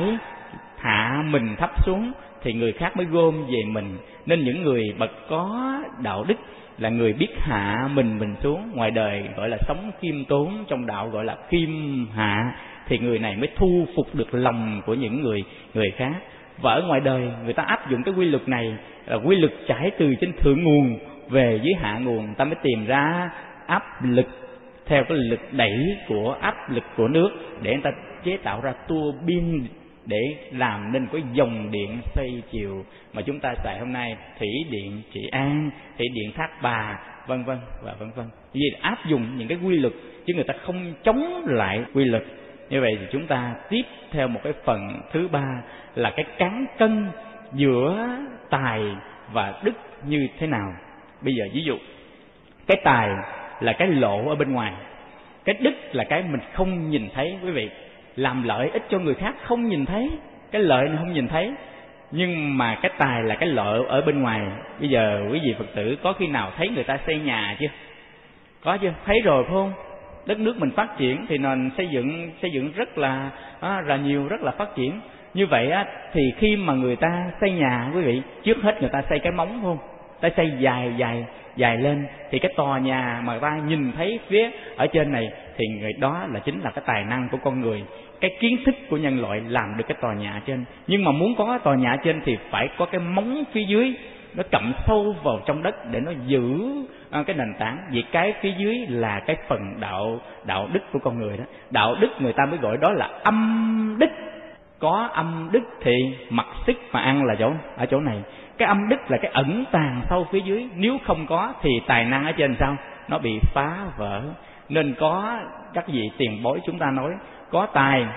hạ mình thấp xuống thì người khác mới gom về mình. Nên những người bậc có đạo đức là người biết hạ mình mình xuống. Ngoài đời gọi là sống khiêm tốn, trong đạo gọi là khiêm hạ, thì người này mới thu phục được lòng của những người người khác. Và ở ngoài đời người ta áp dụng cái quy luật này là quy luật chảy từ trên thượng nguồn về dưới hạ nguồn, ta mới tìm ra áp lực theo cái lực đẩy của áp lực của nước để người ta chế tạo ra tua bin để làm nên cái dòng điện xoay chiều mà chúng ta xài hôm nay, thủy điện Trị An, thủy điện Thác Bà, vân vân và vân vân. Vì áp dụng những cái quy luật chứ người ta không chống lại quy luật. Như vậy thì chúng ta tiếp theo một cái phần thứ ba là cái cán cân giữa tài và đức như thế nào. Bây giờ ví dụ, cái tài là cái lộ ở bên ngoài, cái đức là cái mình không nhìn thấy. Quý vị làm lợi ích cho người khác không nhìn thấy, cái lợi này không nhìn thấy, nhưng mà cái tài là cái lợi ở bên ngoài. Bây giờ quý vị Phật tử có khi nào thấy người ta xây nhà chưa? Có chưa? Thấy rồi phải không? Đất nước mình phát triển thì nền xây dựng xây dựng rất là à, là nhiều, rất là phát triển. Như vậy á, thì khi mà người ta xây nhà, quý vị, trước hết người ta xây cái móng, không? Ta xây dài dài dài lên thì cái tòa nhà mà ta nhìn thấy phía ở trên này thì người đó là chính là cái tài năng của con người, cái kiến thức của nhân loại làm được cái tòa nhà trên. Nhưng mà muốn có cái tòa nhà trên thì phải có cái móng phía dưới, nó cặm sâu vào trong đất để nó giữ cái nền tảng. Vì cái phía dưới là cái phần đạo đạo đức của con người đó. Đạo đức người ta mới gọi đó là âm đức. Có âm đức thì mặc sức mà ăn là chỗ ở chỗ này. Cái âm đức là cái ẩn tàng sâu phía dưới. Nếu không có thì tài năng ở trên sao? Nó bị phá vỡ. Nên có các vị tiền bối chúng ta nói, có tài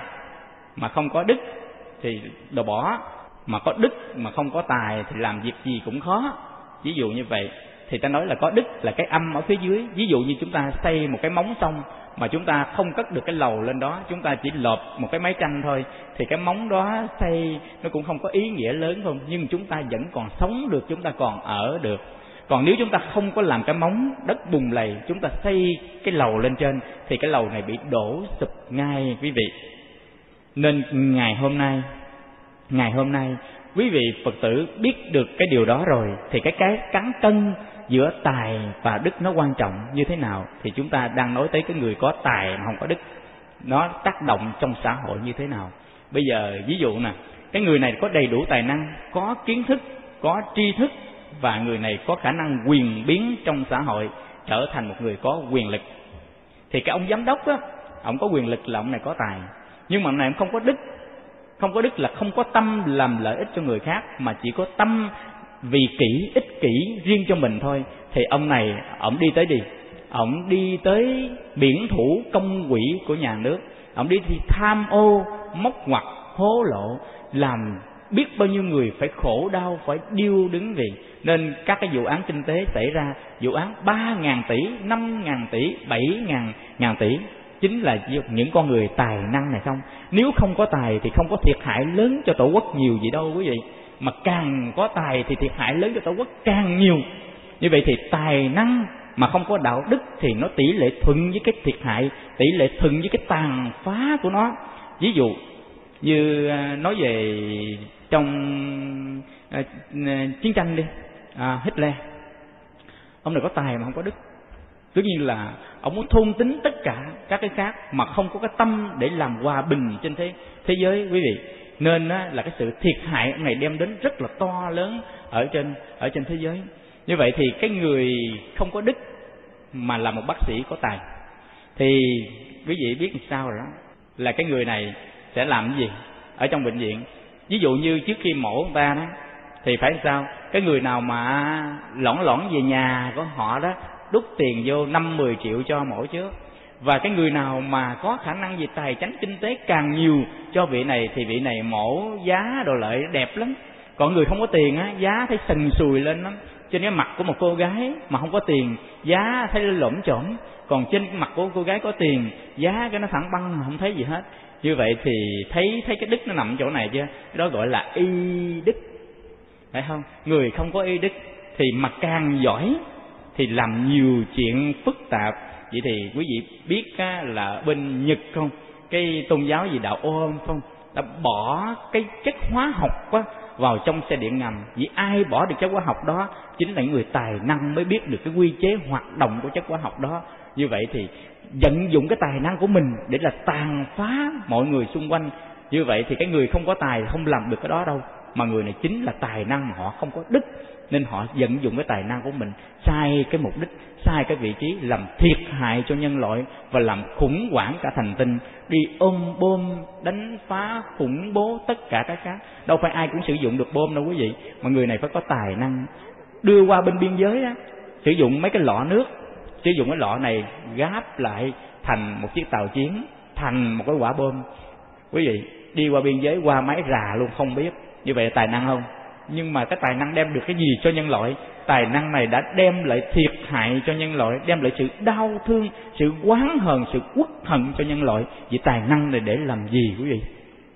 mà không có đức thì đồ bỏ, mà có đức mà không có tài thì làm việc gì cũng khó. Ví dụ như vậy thì ta nói là có đức là cái âm ở phía dưới. Ví dụ như chúng ta xây một cái móng xong mà chúng ta không cất được cái lầu lên đó, chúng ta chỉ lợp một cái mái tranh thôi, thì cái móng đó xây nó cũng không có ý nghĩa lớn không, nhưng chúng ta vẫn còn sống được, chúng ta còn ở được. Còn nếu chúng ta không có làm cái móng, đất bùn lầy, chúng ta xây cái lầu lên trên thì cái lầu này bị đổ sụp ngay quý vị. Nên ngày hôm nay ngày hôm nay quý vị Phật tử biết được cái điều đó rồi thì cái cái cán cân giữa tài và đức nó quan trọng như thế nào. Thì chúng ta đang nói tới cái người có tài mà không có đức, nó tác động trong xã hội như thế nào. Bây giờ ví dụ nè, cái người này có đầy đủ tài năng, có kiến thức, có tri thức, và người này có khả năng quyền biến trong xã hội, trở thành một người có quyền lực. Thì cái ông giám đốc á, ông có quyền lực là ông này có tài, nhưng mà ông này ông không có đức. Không có đức là không có tâm làm lợi ích cho người khác, mà chỉ có tâm vì kỷ, ích kỷ riêng cho mình thôi. Thì ông này, ông đi tới đi, ông đi tới biển thủ công quỹ của nhà nước, ông đi thì tham ô, móc ngoặt, hố lộ, làm biết bao nhiêu người phải khổ đau, phải điêu đứng vì. Nên các cái vụ án kinh tế xảy ra, vụ án ba ngàn tỷ, năm ngàn tỷ, bảy ngàn ngàn tỷ, chính là những con người tài năng này không. Nếu không có tài thì không có thiệt hại lớn cho tổ quốc nhiều gì đâu quý vị, mà càng có tài thì thiệt hại lớn cho tổ quốc càng nhiều. Như vậy thì tài năng mà không có đạo đức thì nó tỷ lệ thuận với cái thiệt hại, tỷ lệ thuận với cái tàn phá của nó. Ví dụ như nói về trong chiến tranh đi, à, Hitler, ông này có tài mà không có đức. Tất nhiên là ông muốn thôn tính tất cả các cái khác mà không có cái tâm để làm hòa bình trên thế thế giới quý vị. Nên á, là cái sự thiệt hại ông này đem đến rất là to lớn ở trên ở trên thế giới. Như vậy thì cái người không có đức mà là một bác sĩ có tài thì quý vị biết làm sao rồi đó, là cái người này sẽ làm cái gì ở trong bệnh viện. Ví dụ như trước khi mổ người ta đó thì phải sao, cái người nào mà lỏng lỏng về nhà của họ đó đút tiền vô năm mười triệu cho mổ trước, và cái người nào mà có khả năng về tài chánh kinh tế càng nhiều cho vị này thì vị này mổ giá đồ lợi đẹp lắm. Còn người không có tiền á, giá thấy sần sùi lên lắm. Trên cái mặt của một cô gái mà không có tiền, giá thấy lổm chổm. Còn trên cái mặt của cô gái có tiền, giá cái nó thẳng băng mà không thấy gì hết. Như vậy thì thấy thấy cái đức nó nằm chỗ này chưa? Cái đó gọi là y đức, phải không? Người không có y đức thì mà càng giỏi thì làm nhiều chuyện phức tạp. Vậy thì quý vị biết á, là bên Nhật không, cái tôn giáo gì đạo Ôm không, đã bỏ cái chất hóa học á, vào trong xe điện ngầm. Vì ai bỏ được chất hóa học đó chính là những người tài năng mới biết được cái quy chế hoạt động của chất hóa học đó. Như vậy thì vận dụng cái tài năng của mình để là tàn phá mọi người xung quanh. Như vậy thì cái người không có tài không làm được cái đó đâu, mà người này chính là tài năng mà họ không có đức, nên họ vận dụng cái tài năng của mình sai cái mục đích, sai cái vị trí, làm thiệt hại cho nhân loại và làm khủng hoảng cả thành tinh, đi ôm bom đánh phá khủng bố tất cả các khác. Đâu phải ai cũng sử dụng được bom đâu quý vị, mà người này phải có tài năng. Đưa qua bên biên giới á, sử dụng mấy cái lọ nước, sử dụng cái lọ này gáp lại thành một chiếc tàu chiến, thành một cái quả bom. Quý vị đi qua biên giới qua máy rà luôn không biết. Như vậy là tài năng không? Nhưng mà cái tài năng đem được cái gì cho nhân loại? Tài năng này đã đem lại thiệt hại cho nhân loại, đem lại sự đau thương, sự oán hờn, sự uất hận cho nhân loại. Vậy tài năng này để làm gì quý vị?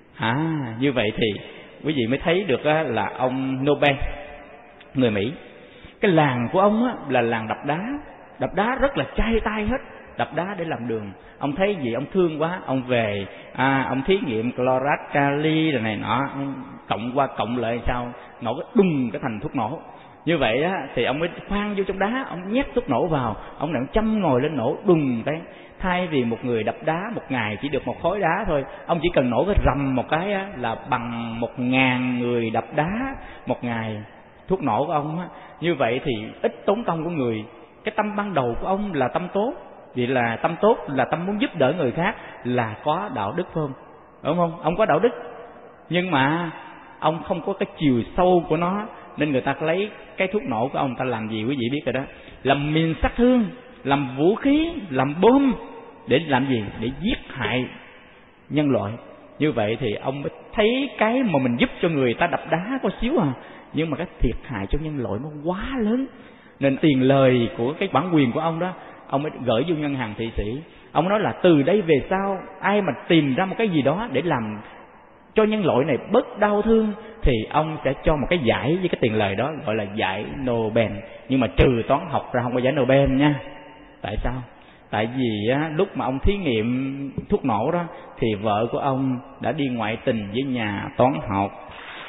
À, như vậy thì quý vị mới thấy được là ông Nobel, người Mỹ, cái làng của ông là làng đập đá. Đập đá rất là chai tay hết, đập đá để làm đường. Ông thấy gì ông thương quá, ông về à, ông thí nghiệm chlorat kali rồi này nọ, ông cộng qua cộng lại sao nổ cái đùng cái thành thuốc nổ. Như vậy á thì ông mới khoan vô trong đá, ông nhét thuốc nổ vào, ông lại châm ngồi lên nổ đùng cái. Thay vì một người đập đá một ngày chỉ được một khối đá thôi, ông chỉ cần nổ cái rầm một cái á, là bằng một ngàn người đập đá một ngày. Thuốc nổ của ông á, như vậy thì ít tốn công của người. Cái tâm ban đầu của ông là tâm tốt, vì là tâm tốt là tâm muốn giúp đỡ người khác, là có đạo đức phải không? Đúng không? Ông có đạo đức, nhưng mà ông không có cái chiều sâu của nó, nên người ta lấy cái thuốc nổ của ông ta làm gì quý vị biết rồi đó, làm mìn sát thương, làm vũ khí, làm bom, để làm gì? Để giết hại nhân loại. Như vậy thì ông mới thấy cái mà mình giúp cho người ta đập đá có xíu à, nhưng mà cái thiệt hại cho nhân loại nó quá lớn. Nên tiền lời của cái bản quyền của ông đó, ông mới gửi vô ngân hàng Thụy Sĩ. Ông nói là từ đây về sau ai mà tìm ra một cái gì đó để làm cho nhân loại này bớt đau thương thì ông sẽ cho một cái giải với cái tiền lời đó, gọi là giải Nobel. Nhưng mà trừ toán học ra không có giải Nobel nha. Tại sao? Tại vì á, lúc mà ông thí nghiệm thuốc nổ đó thì vợ của ông đã đi ngoại tình với nhà toán học,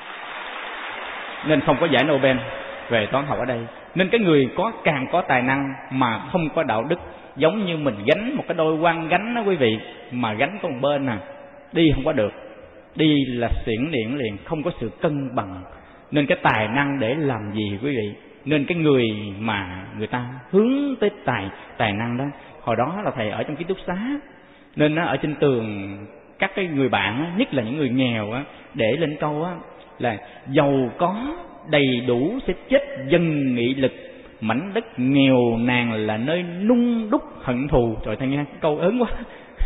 nên không có giải Nobel về toán học ở đây. Nên cái người có càng có tài năng mà không có đạo đức, giống như mình gánh một cái đôi quang gánh đó quý vị, mà gánh có một bên à, đi không có được, đi là xiển niễn liền, không có sự cân bằng. Nên cái tài năng để làm gì quý vị? Nên cái người mà người ta hướng tới tài tài năng đó, hồi đó là thầy ở trong ký túc xá, nên ở trên tường các cái người bạn, nhất là những người nghèo á, để lên câu á là giàu có đầy đủ sẽ chết dân nghị lực, mảnh đất nghèo nàn là nơi nung đúc hận thù. Trời, thầy nghe câu ớn quá.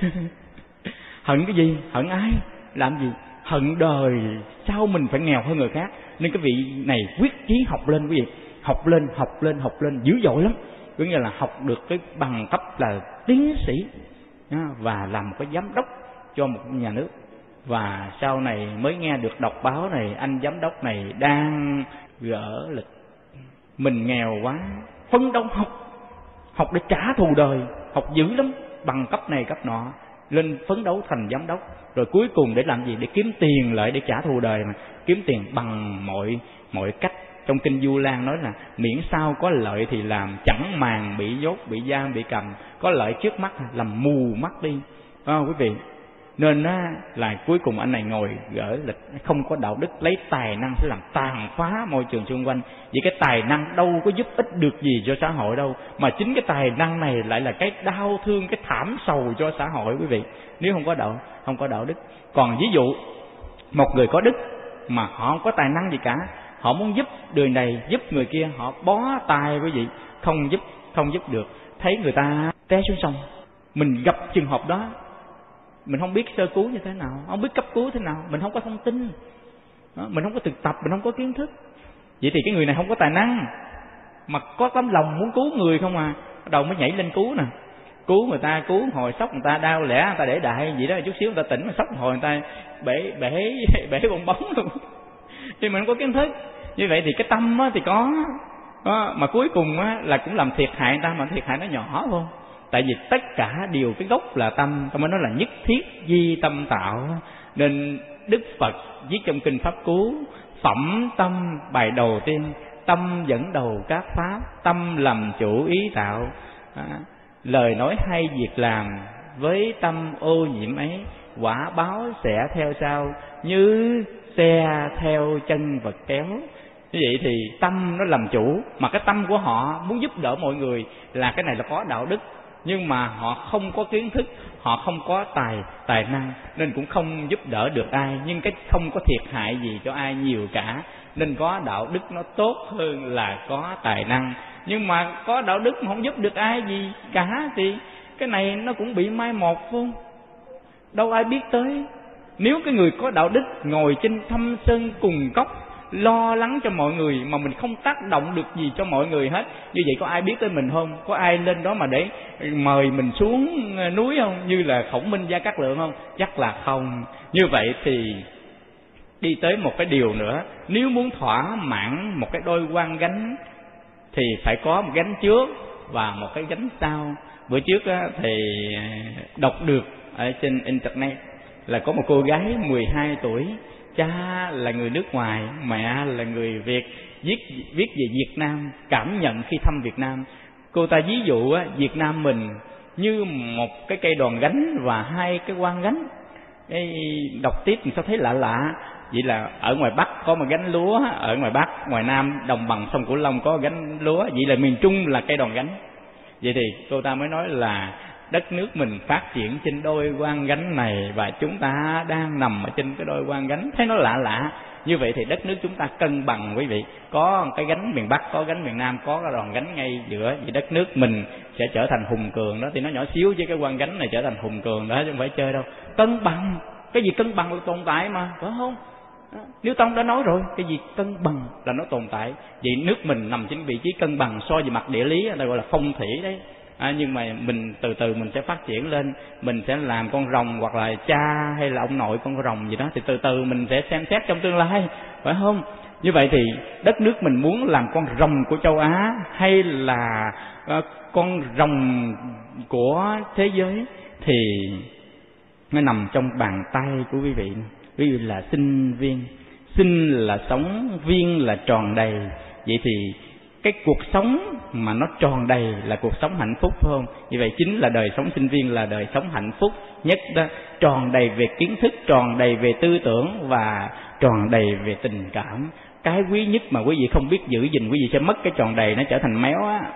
Hận cái gì? Hận ai? Làm gì? Hận đời, sao mình phải nghèo hơn người khác. Nên cái vị này quyết chí học lên quý vị, học lên, học lên, học lên dữ dội lắm. Cứ như là học được cái bằng cấp là tiến sĩ và làm một cái giám đốc cho một nhà nước. Và sau này mới nghe được đọc báo này, anh giám đốc này đang gỡ lịch. Mình nghèo quá, phấn đấu học, học để trả thù đời, học dữ lắm, bằng cấp này cấp nọ, lên phấn đấu thành giám đốc. Rồi cuối cùng để làm gì? Để kiếm tiền lại, để trả thù đời mà, kiếm tiền bằng mọi mọi cách trong kinh Du Lan nói là miễn sao có lợi thì làm, chẳng màng bị dốt, bị giam, bị cầm. Có lợi trước mắt làm mù mắt đi, phải không quý vị? Nên á, là cuối cùng anh này ngồi gỡ lịch, không có đạo đức, lấy tài năng sẽ làm tàn phá môi trường xung quanh. Vì cái tài năng đâu có giúp ích được gì cho xã hội đâu, mà chính cái tài năng này lại là cái đau thương, cái thảm sầu cho xã hội quý vị, nếu không có đạo không có đạo đức. Còn ví dụ một người có đức mà họ không có tài năng gì cả, họ muốn giúp người này giúp người kia, họ bó tay quý vị, không giúp không giúp được. Thấy người ta té xuống sông, mình gặp trường hợp đó, mình không biết sơ cứu như thế nào, không biết cấp cứu thế nào, mình không có thông tin đó, mình không có thực tập, mình không có kiến thức. Vậy thì cái người này không có tài năng, mà có tấm lòng muốn cứu người không à, đầu mới nhảy lên cứu nè, cứu người ta, cứu hồi sốc người ta đau lẽ, người ta để đại gì đó chút xíu người ta tỉnh, mà sốc hồi người ta bể bể bể bong bóng luôn. Thì mình không có kiến thức. Như vậy thì cái tâm thì có đó, mà cuối cùng là cũng làm thiệt hại người ta, mà thiệt hại nó nhỏ không. Tại vì tất cả đều cái gốc là tâm, tôi mới nói là nhất thiết di tâm tạo. Nên Đức Phật viết trong kinh Pháp Cú: phẩm tâm bài đầu tiên, tâm dẫn đầu các pháp, tâm làm chủ ý tạo. À, lời nói hay việc làm với tâm ô nhiễm ấy, quả báo sẽ theo sau như xe theo chân vật kéo. Như vậy thì tâm nó làm chủ, mà cái tâm của họ muốn giúp đỡ mọi người là cái này là có đạo đức, nhưng mà họ không có kiến thức, họ không có tài tài năng, nên cũng không giúp đỡ được ai, nhưng cái không có thiệt hại gì cho ai nhiều cả. Nên có đạo đức nó tốt hơn là có tài năng. Nhưng mà có đạo đức mà không giúp được ai gì cả thì cái này nó cũng bị mai một không, đâu ai biết tới. Nếu cái người có đạo đức ngồi trên thâm sơn cùng cốc lo lắng cho mọi người mà mình không tác động được gì cho mọi người hết, như vậy có ai biết tới mình không? Có ai lên đó mà để mời mình xuống núi không, như là Khổng Minh, Gia Cát Lượng không? Chắc là không. Như vậy thì đi tới một cái điều nữa, nếu muốn thỏa mãn một cái đôi quan gánh thì phải có một gánh trước và một cái gánh sau. Bữa trước á, thì đọc được ở trên internet là có một cô gái mười hai tuổi, cha là người nước ngoài, mẹ là người Việt, viết viết về Việt Nam, cảm nhận khi thăm Việt Nam. Cô ta ví dụ á, Việt Nam mình như một cái cây đòn gánh và hai cái quan gánh. Cái đọc tiếp thì sao thấy lạ lạ. Vậy là ở ngoài Bắc có một gánh lúa, ở ngoài Bắc, ngoài Nam đồng bằng sông Cửu Long có gánh lúa, vậy là miền Trung là cây đòn gánh. Vậy thì cô ta mới nói là đất nước mình phát triển trên đôi quan gánh này, và chúng ta đang nằm ở trên cái đôi quan gánh. Thấy nó lạ lạ. Như vậy thì đất nước chúng ta cân bằng quý vị, có cái gánh miền Bắc, có gánh miền Nam, có cái đòn gánh ngay giữa, thì đất nước mình sẽ trở thành hùng cường đó. Thì nó nhỏ xíu với cái quan gánh này trở thành hùng cường đó, chứ không phải chơi đâu. Cân bằng, cái gì cân bằng là tồn tại mà, phải không? Nếu Tông đã nói rồi, cái gì cân bằng là nó tồn tại. Vậy nước mình nằm trên vị trí cân bằng so về mặt địa lý, người ta gọi là phong thủy đấy. À, nhưng mà mình từ từ mình sẽ phát triển lên, mình sẽ làm con rồng, hoặc là cha hay là ông nội con rồng gì đó, thì từ từ mình sẽ xem xét trong tương lai, phải không? Như vậy thì đất nước mình muốn làm con rồng của châu Á hay là uh, con rồng của thế giới thì nó nằm trong bàn tay của quý vị. Quý vị là sinh viên, sinh là sống, viên là tròn đầy. Vậy thì cái cuộc sống mà nó tròn đầy là cuộc sống hạnh phúc, phải không? Như vậy chính là đời sống sinh viên là đời sống hạnh phúc nhất đó. Tròn đầy về kiến thức, tròn đầy về tư tưởng và tròn đầy về tình cảm. Cái quý nhất mà quý vị không biết giữ gìn, quý vị sẽ mất cái tròn đầy, nó trở thành méo á.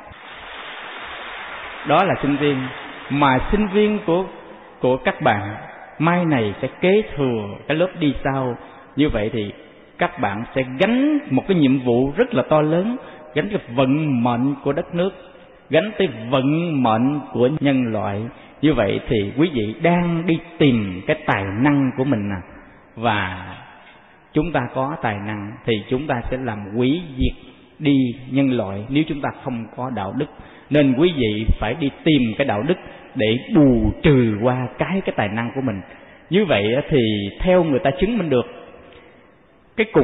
Đó là sinh viên. Mà sinh viên của của các bạn mai này sẽ kế thừa cái lớp đi sau. Như vậy thì các bạn sẽ gánh một cái nhiệm vụ rất là to lớn, gánh cái vận mệnh của đất nước, gánh tới vận mệnh của nhân loại. Như vậy thì quý vị đang đi tìm cái tài năng của mình nè. Và chúng ta có tài năng thì chúng ta sẽ làm hủy diệt đi nhân loại nếu chúng ta không có đạo đức. Nên quý vị phải đi tìm cái đạo đức để bù trừ qua cái cái tài năng của mình. Như vậy thì theo người ta chứng minh được, cái cục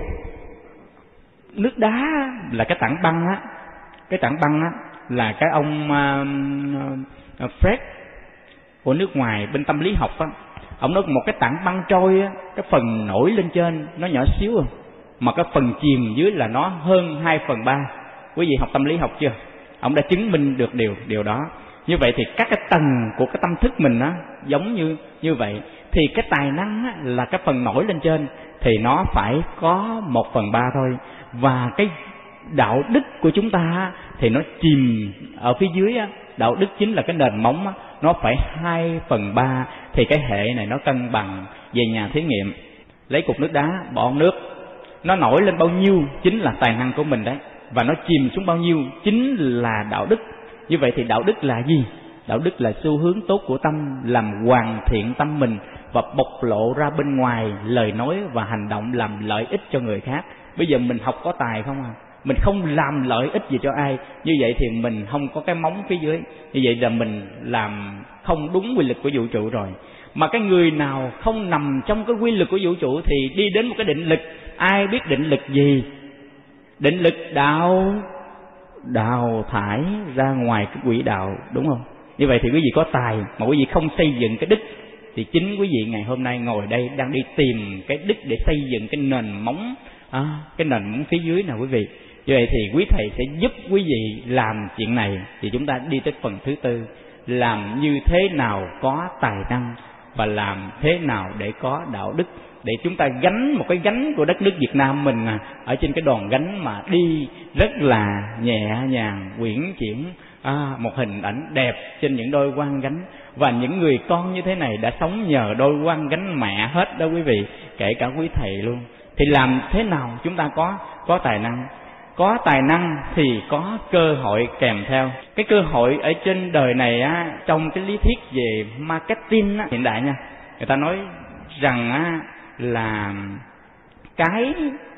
nước đá là cái tảng băng á, cái tảng băng á là cái ông uh, uh, Fred của nước ngoài bên tâm lý học á, ông nói một cái tảng băng trôi á, cái phần nổi lên trên nó nhỏ xíu à, mà cái phần chìm dưới là nó hơn hai phần ba. Quý vị học tâm lý học chưa? Ông đã chứng minh được điều điều đó. Như vậy thì các cái tầng của cái tâm thức mình á giống như như vậy, thì cái tài năng á, là cái phần nổi lên trên thì nó phải có một phần ba thôi, và cái đạo đức của chúng ta á, thì nó chìm ở phía dưới á. Đạo đức chính là cái nền móng á, nó phải hai phần ba thì cái hệ này nó cân bằng. Về nhà thí nghiệm, lấy cục nước đá bỏ nước, nó nổi lên bao nhiêu chính là tài năng của mình đấy, và nó chìm xuống bao nhiêu chính là đạo đức. Như vậy thì đạo đức là gì? Đạo đức là xu hướng tốt của tâm, làm hoàn thiện tâm mình và bộc lộ ra bên ngoài lời nói và hành động làm lợi ích cho người khác. Bây giờ mình học có tài không à? Mình không làm lợi ích gì cho ai, như vậy thì mình không có cái móng phía dưới. Như vậy là mình làm không đúng quy luật của vũ trụ rồi. Mà cái người nào không nằm trong cái quy luật của vũ trụ thì đi đến một cái định lực. Ai biết định lực gì? Định lực đạo đào thải ra ngoài cái quỹ đạo, đúng không? Như vậy thì quý vị có tài mà quý vị không xây dựng cái đức, thì chính quý vị ngày hôm nay ngồi đây đang đi tìm cái đức để xây dựng cái nền móng, à, cái nền móng phía dưới nào quý vị. Như vậy thì quý thầy sẽ giúp quý vị làm chuyện này. Thì chúng ta đi tới phần thứ tư, làm như thế nào có tài năng và làm thế nào để có đạo đức, để chúng ta gánh một cái gánh của đất nước Việt Nam mình à, ở trên cái đòn gánh mà đi rất là nhẹ nhàng, uyển chuyển, à, một hình ảnh đẹp trên những đôi quan gánh. Và những người con như thế này đã sống nhờ đôi quan gánh mẹ hết đó quý vị, kể cả quý thầy luôn. Thì làm thế nào chúng ta có có tài năng? Có tài năng thì có cơ hội kèm theo. Cái cơ hội ở trên đời này á, trong cái lý thuyết về marketing á, hiện đại nha, người ta nói rằng á, là cái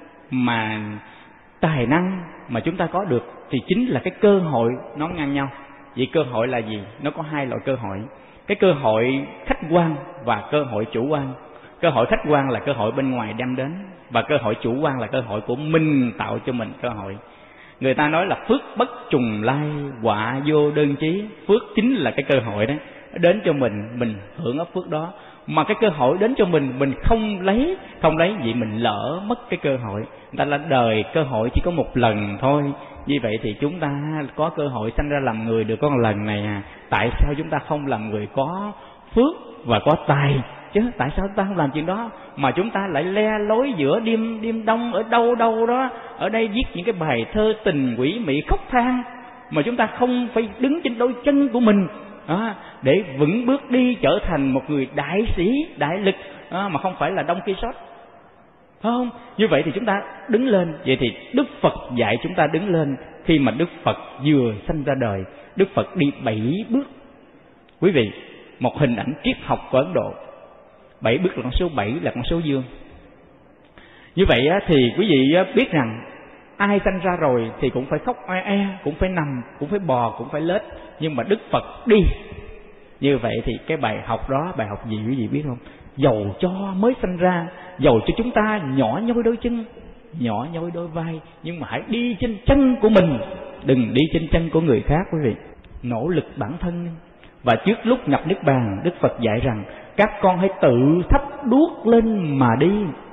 mà tài năng mà chúng ta có được thì chính là cái cơ hội nó ngang nhau. Vậy cơ hội là gì? Nó có hai loại cơ hội. Cái cơ hội khách quan và cơ hội chủ quan. Cơ hội khách quan là cơ hội bên ngoài đem đến, và cơ hội chủ quan là cơ hội của mình tạo cho mình cơ hội. Người ta nói là phước bất trùng lai, họa vô đơn chí. Phước chính là cái cơ hội đó đến cho mình, mình hưởng ở phước đó. Mà cái cơ hội đến cho mình, mình không lấy, không lấy vậy mình lỡ mất cái cơ hội. Người ta là đời cơ hội chỉ có một lần thôi. Như vậy thì chúng ta có cơ hội sanh ra làm người được có một lần này à. Tại sao chúng ta không làm người có phước và có tài chứ? Tại sao chúng ta không làm chuyện đó mà chúng ta lại le lối giữa đêm đêm đông ở đâu đâu đó, ở đây viết những cái bài thơ tình quỷ mị khóc than, mà chúng ta không phải đứng trên đôi chân của mình à, để vững bước đi trở thành một người đại sĩ đại lực à, mà không phải là Đông Quixote, phải không? Như vậy thì chúng ta đứng lên. Vậy thì Đức Phật dạy chúng ta đứng lên. Khi mà Đức Phật vừa sanh ra đời, Đức Phật đi bảy bước. Quý vị, một hình ảnh triết học của Ấn Độ, bảy bước là con số bảy, là con số dương. Như vậy á, thì quý vị biết rằng ai sanh ra rồi thì cũng phải khóc oe e, cũng phải nằm, cũng phải bò, cũng phải lết. Nhưng mà Đức Phật đi. Như vậy thì cái bài học đó, bài học gì quý vị biết không? Dầu cho mới sanh ra, dầu cho chúng ta nhỏ nhoi đôi chân, nhỏ nhoi đôi vai, nhưng mà hãy đi trên chân của mình, đừng đi trên chân của người khác quý vị. Nỗ lực bản thân. Và trước lúc nhập niết bàn, Đức Phật dạy rằng các con hãy tự thắp đuốc lên mà đi.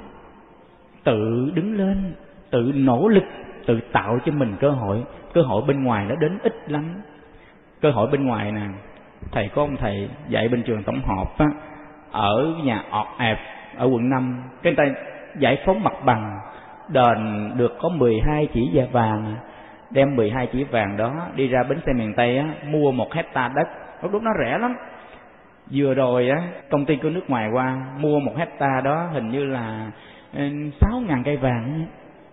Tự đứng lên, tự nỗ lực, tự tạo cho mình cơ hội. Cơ hội bên ngoài nó đến ít lắm. Cơ hội bên ngoài nè, thầy có ông thầy dạy bên trường tổng hợp á, ở nhà ọt ẹp ở quận năm, cái người ta giải phóng mặt bằng, đền được có mười hai chỉ da vàng, đem mười hai chỉ vàng đó đi ra bến xe miền Tây á, mua một hecta đất. Lúc đó nó rẻ lắm. Vừa rồi á, công ty của nước ngoài qua mua một hecta đó hình như là sáu ngàn cây vàng.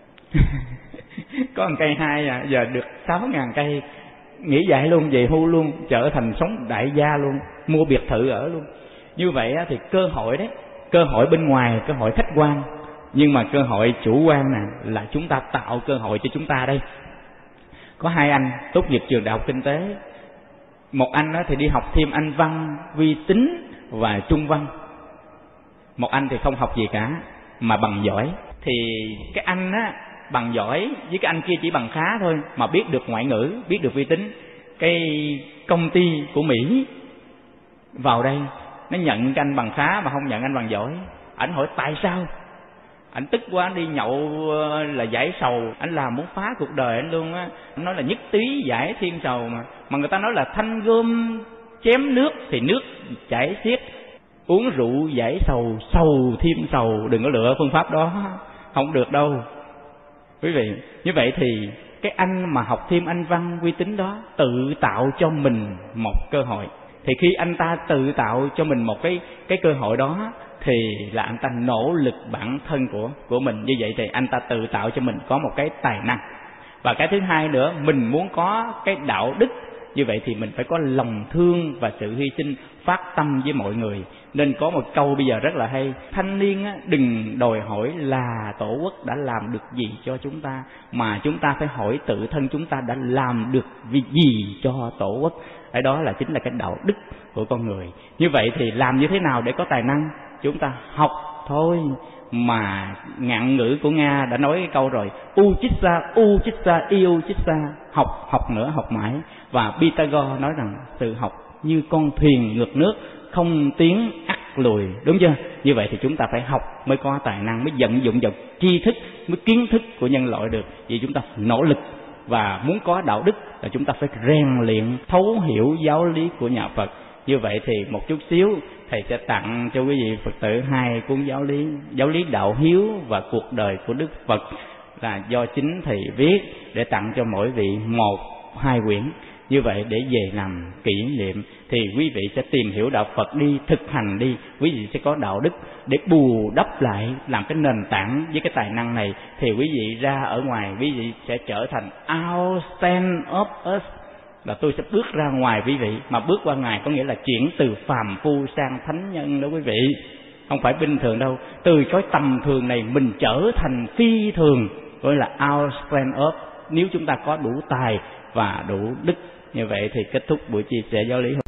Có một cây hai à, giờ được sáu ngàn cây. Nghĩ vậy luôn, về hưu luôn, trở thành sống đại gia luôn, mua biệt thự ở luôn. Như vậy á, thì cơ hội đấy, cơ hội bên ngoài, cơ hội khách quan, nhưng mà cơ hội chủ quan nè là chúng ta tạo cơ hội cho chúng ta đây. Có hai anh tốt nghiệp trường đại học kinh tế. Một anh á, thì đi học thêm Anh văn, vi tính và Trung văn. Một anh thì không học gì cả mà bằng giỏi. Thì cái anh á bằng giỏi với cái anh kia chỉ bằng khá thôi, mà biết được ngoại ngữ, biết được vi tính. Cái công ty của Mỹ vào đây nó nhận cái anh bằng khá mà không nhận anh bằng giỏi. Ảnh hỏi tại sao? Anh tức quá anh đi nhậu là giải sầu, anh làm muốn phá cuộc đời anh luôn á. Anh nói là nhất tí giải thiên sầu mà. Mà người ta nói là thanh gươm chém nước thì nước chảy xiết, uống rượu giải sầu, sầu thêm sầu. Đừng có lựa phương pháp đó, không được đâu quý vị. Như vậy thì cái anh mà học thêm anh văn uy tín đó tự tạo cho mình một cơ hội. Thì khi anh ta tự tạo cho mình một cái cái cơ hội đó thì là anh ta nỗ lực bản thân của của mình. Như vậy thì anh ta tự tạo cho mình có một cái tài năng. Và cái thứ hai nữa, mình muốn có cái đạo đức, như vậy thì mình phải có lòng thương và sự hy sinh, phát tâm với mọi người. Nên có một câu bây giờ rất là hay: thanh niên á, đừng đòi hỏi là Tổ quốc đã làm được gì cho chúng ta, mà chúng ta phải hỏi tự thân chúng ta đã làm được việc gì cho Tổ quốc. Cái đó là chính là cái đạo đức của con người. Như vậy thì làm như thế nào để có tài năng? Chúng ta học thôi. Mà ngạn ngữ của Nga đã nói cái câu rồi: Uchitsa, Uchitsa, Iuchitsa. Học, học nữa, học mãi. Và Pythagore nói rằng sự học như con thuyền ngược nước, không tiến ắt lùi. Đúng chưa? Như vậy thì chúng ta phải học mới có tài năng, mới vận dụng vào tri thức, mới kiến thức của nhân loại được. Vì chúng ta nỗ lực. Và muốn có đạo đức là chúng ta phải rèn luyện, thấu hiểu giáo lý của nhà Phật. Như vậy thì một chút xíu thầy sẽ tặng cho quý vị Phật tử hai cuốn giáo lý, giáo lý đạo hiếu và cuộc đời của Đức Phật, là do chính thầy viết, để tặng cho mỗi vị một hai quyển. Như vậy để về làm kỷ niệm. Thì quý vị sẽ tìm hiểu đạo Phật đi, thực hành đi, quý vị sẽ có đạo đức để bù đắp lại, làm cái nền tảng với cái tài năng này. Thì quý vị ra ở ngoài, quý vị sẽ trở thành outstand of us, là tôi sẽ bước ra ngoài quý vị. Mà bước qua ngoài có nghĩa là chuyển từ phàm phu sang thánh nhân đó quý vị, không phải bình thường đâu. Từ cái tầm thường này mình trở thành phi thường, gọi là outstand of, nếu chúng ta có đủ tài và đủ đức. Như vậy thì kết thúc buổi chia sẻ giáo lý.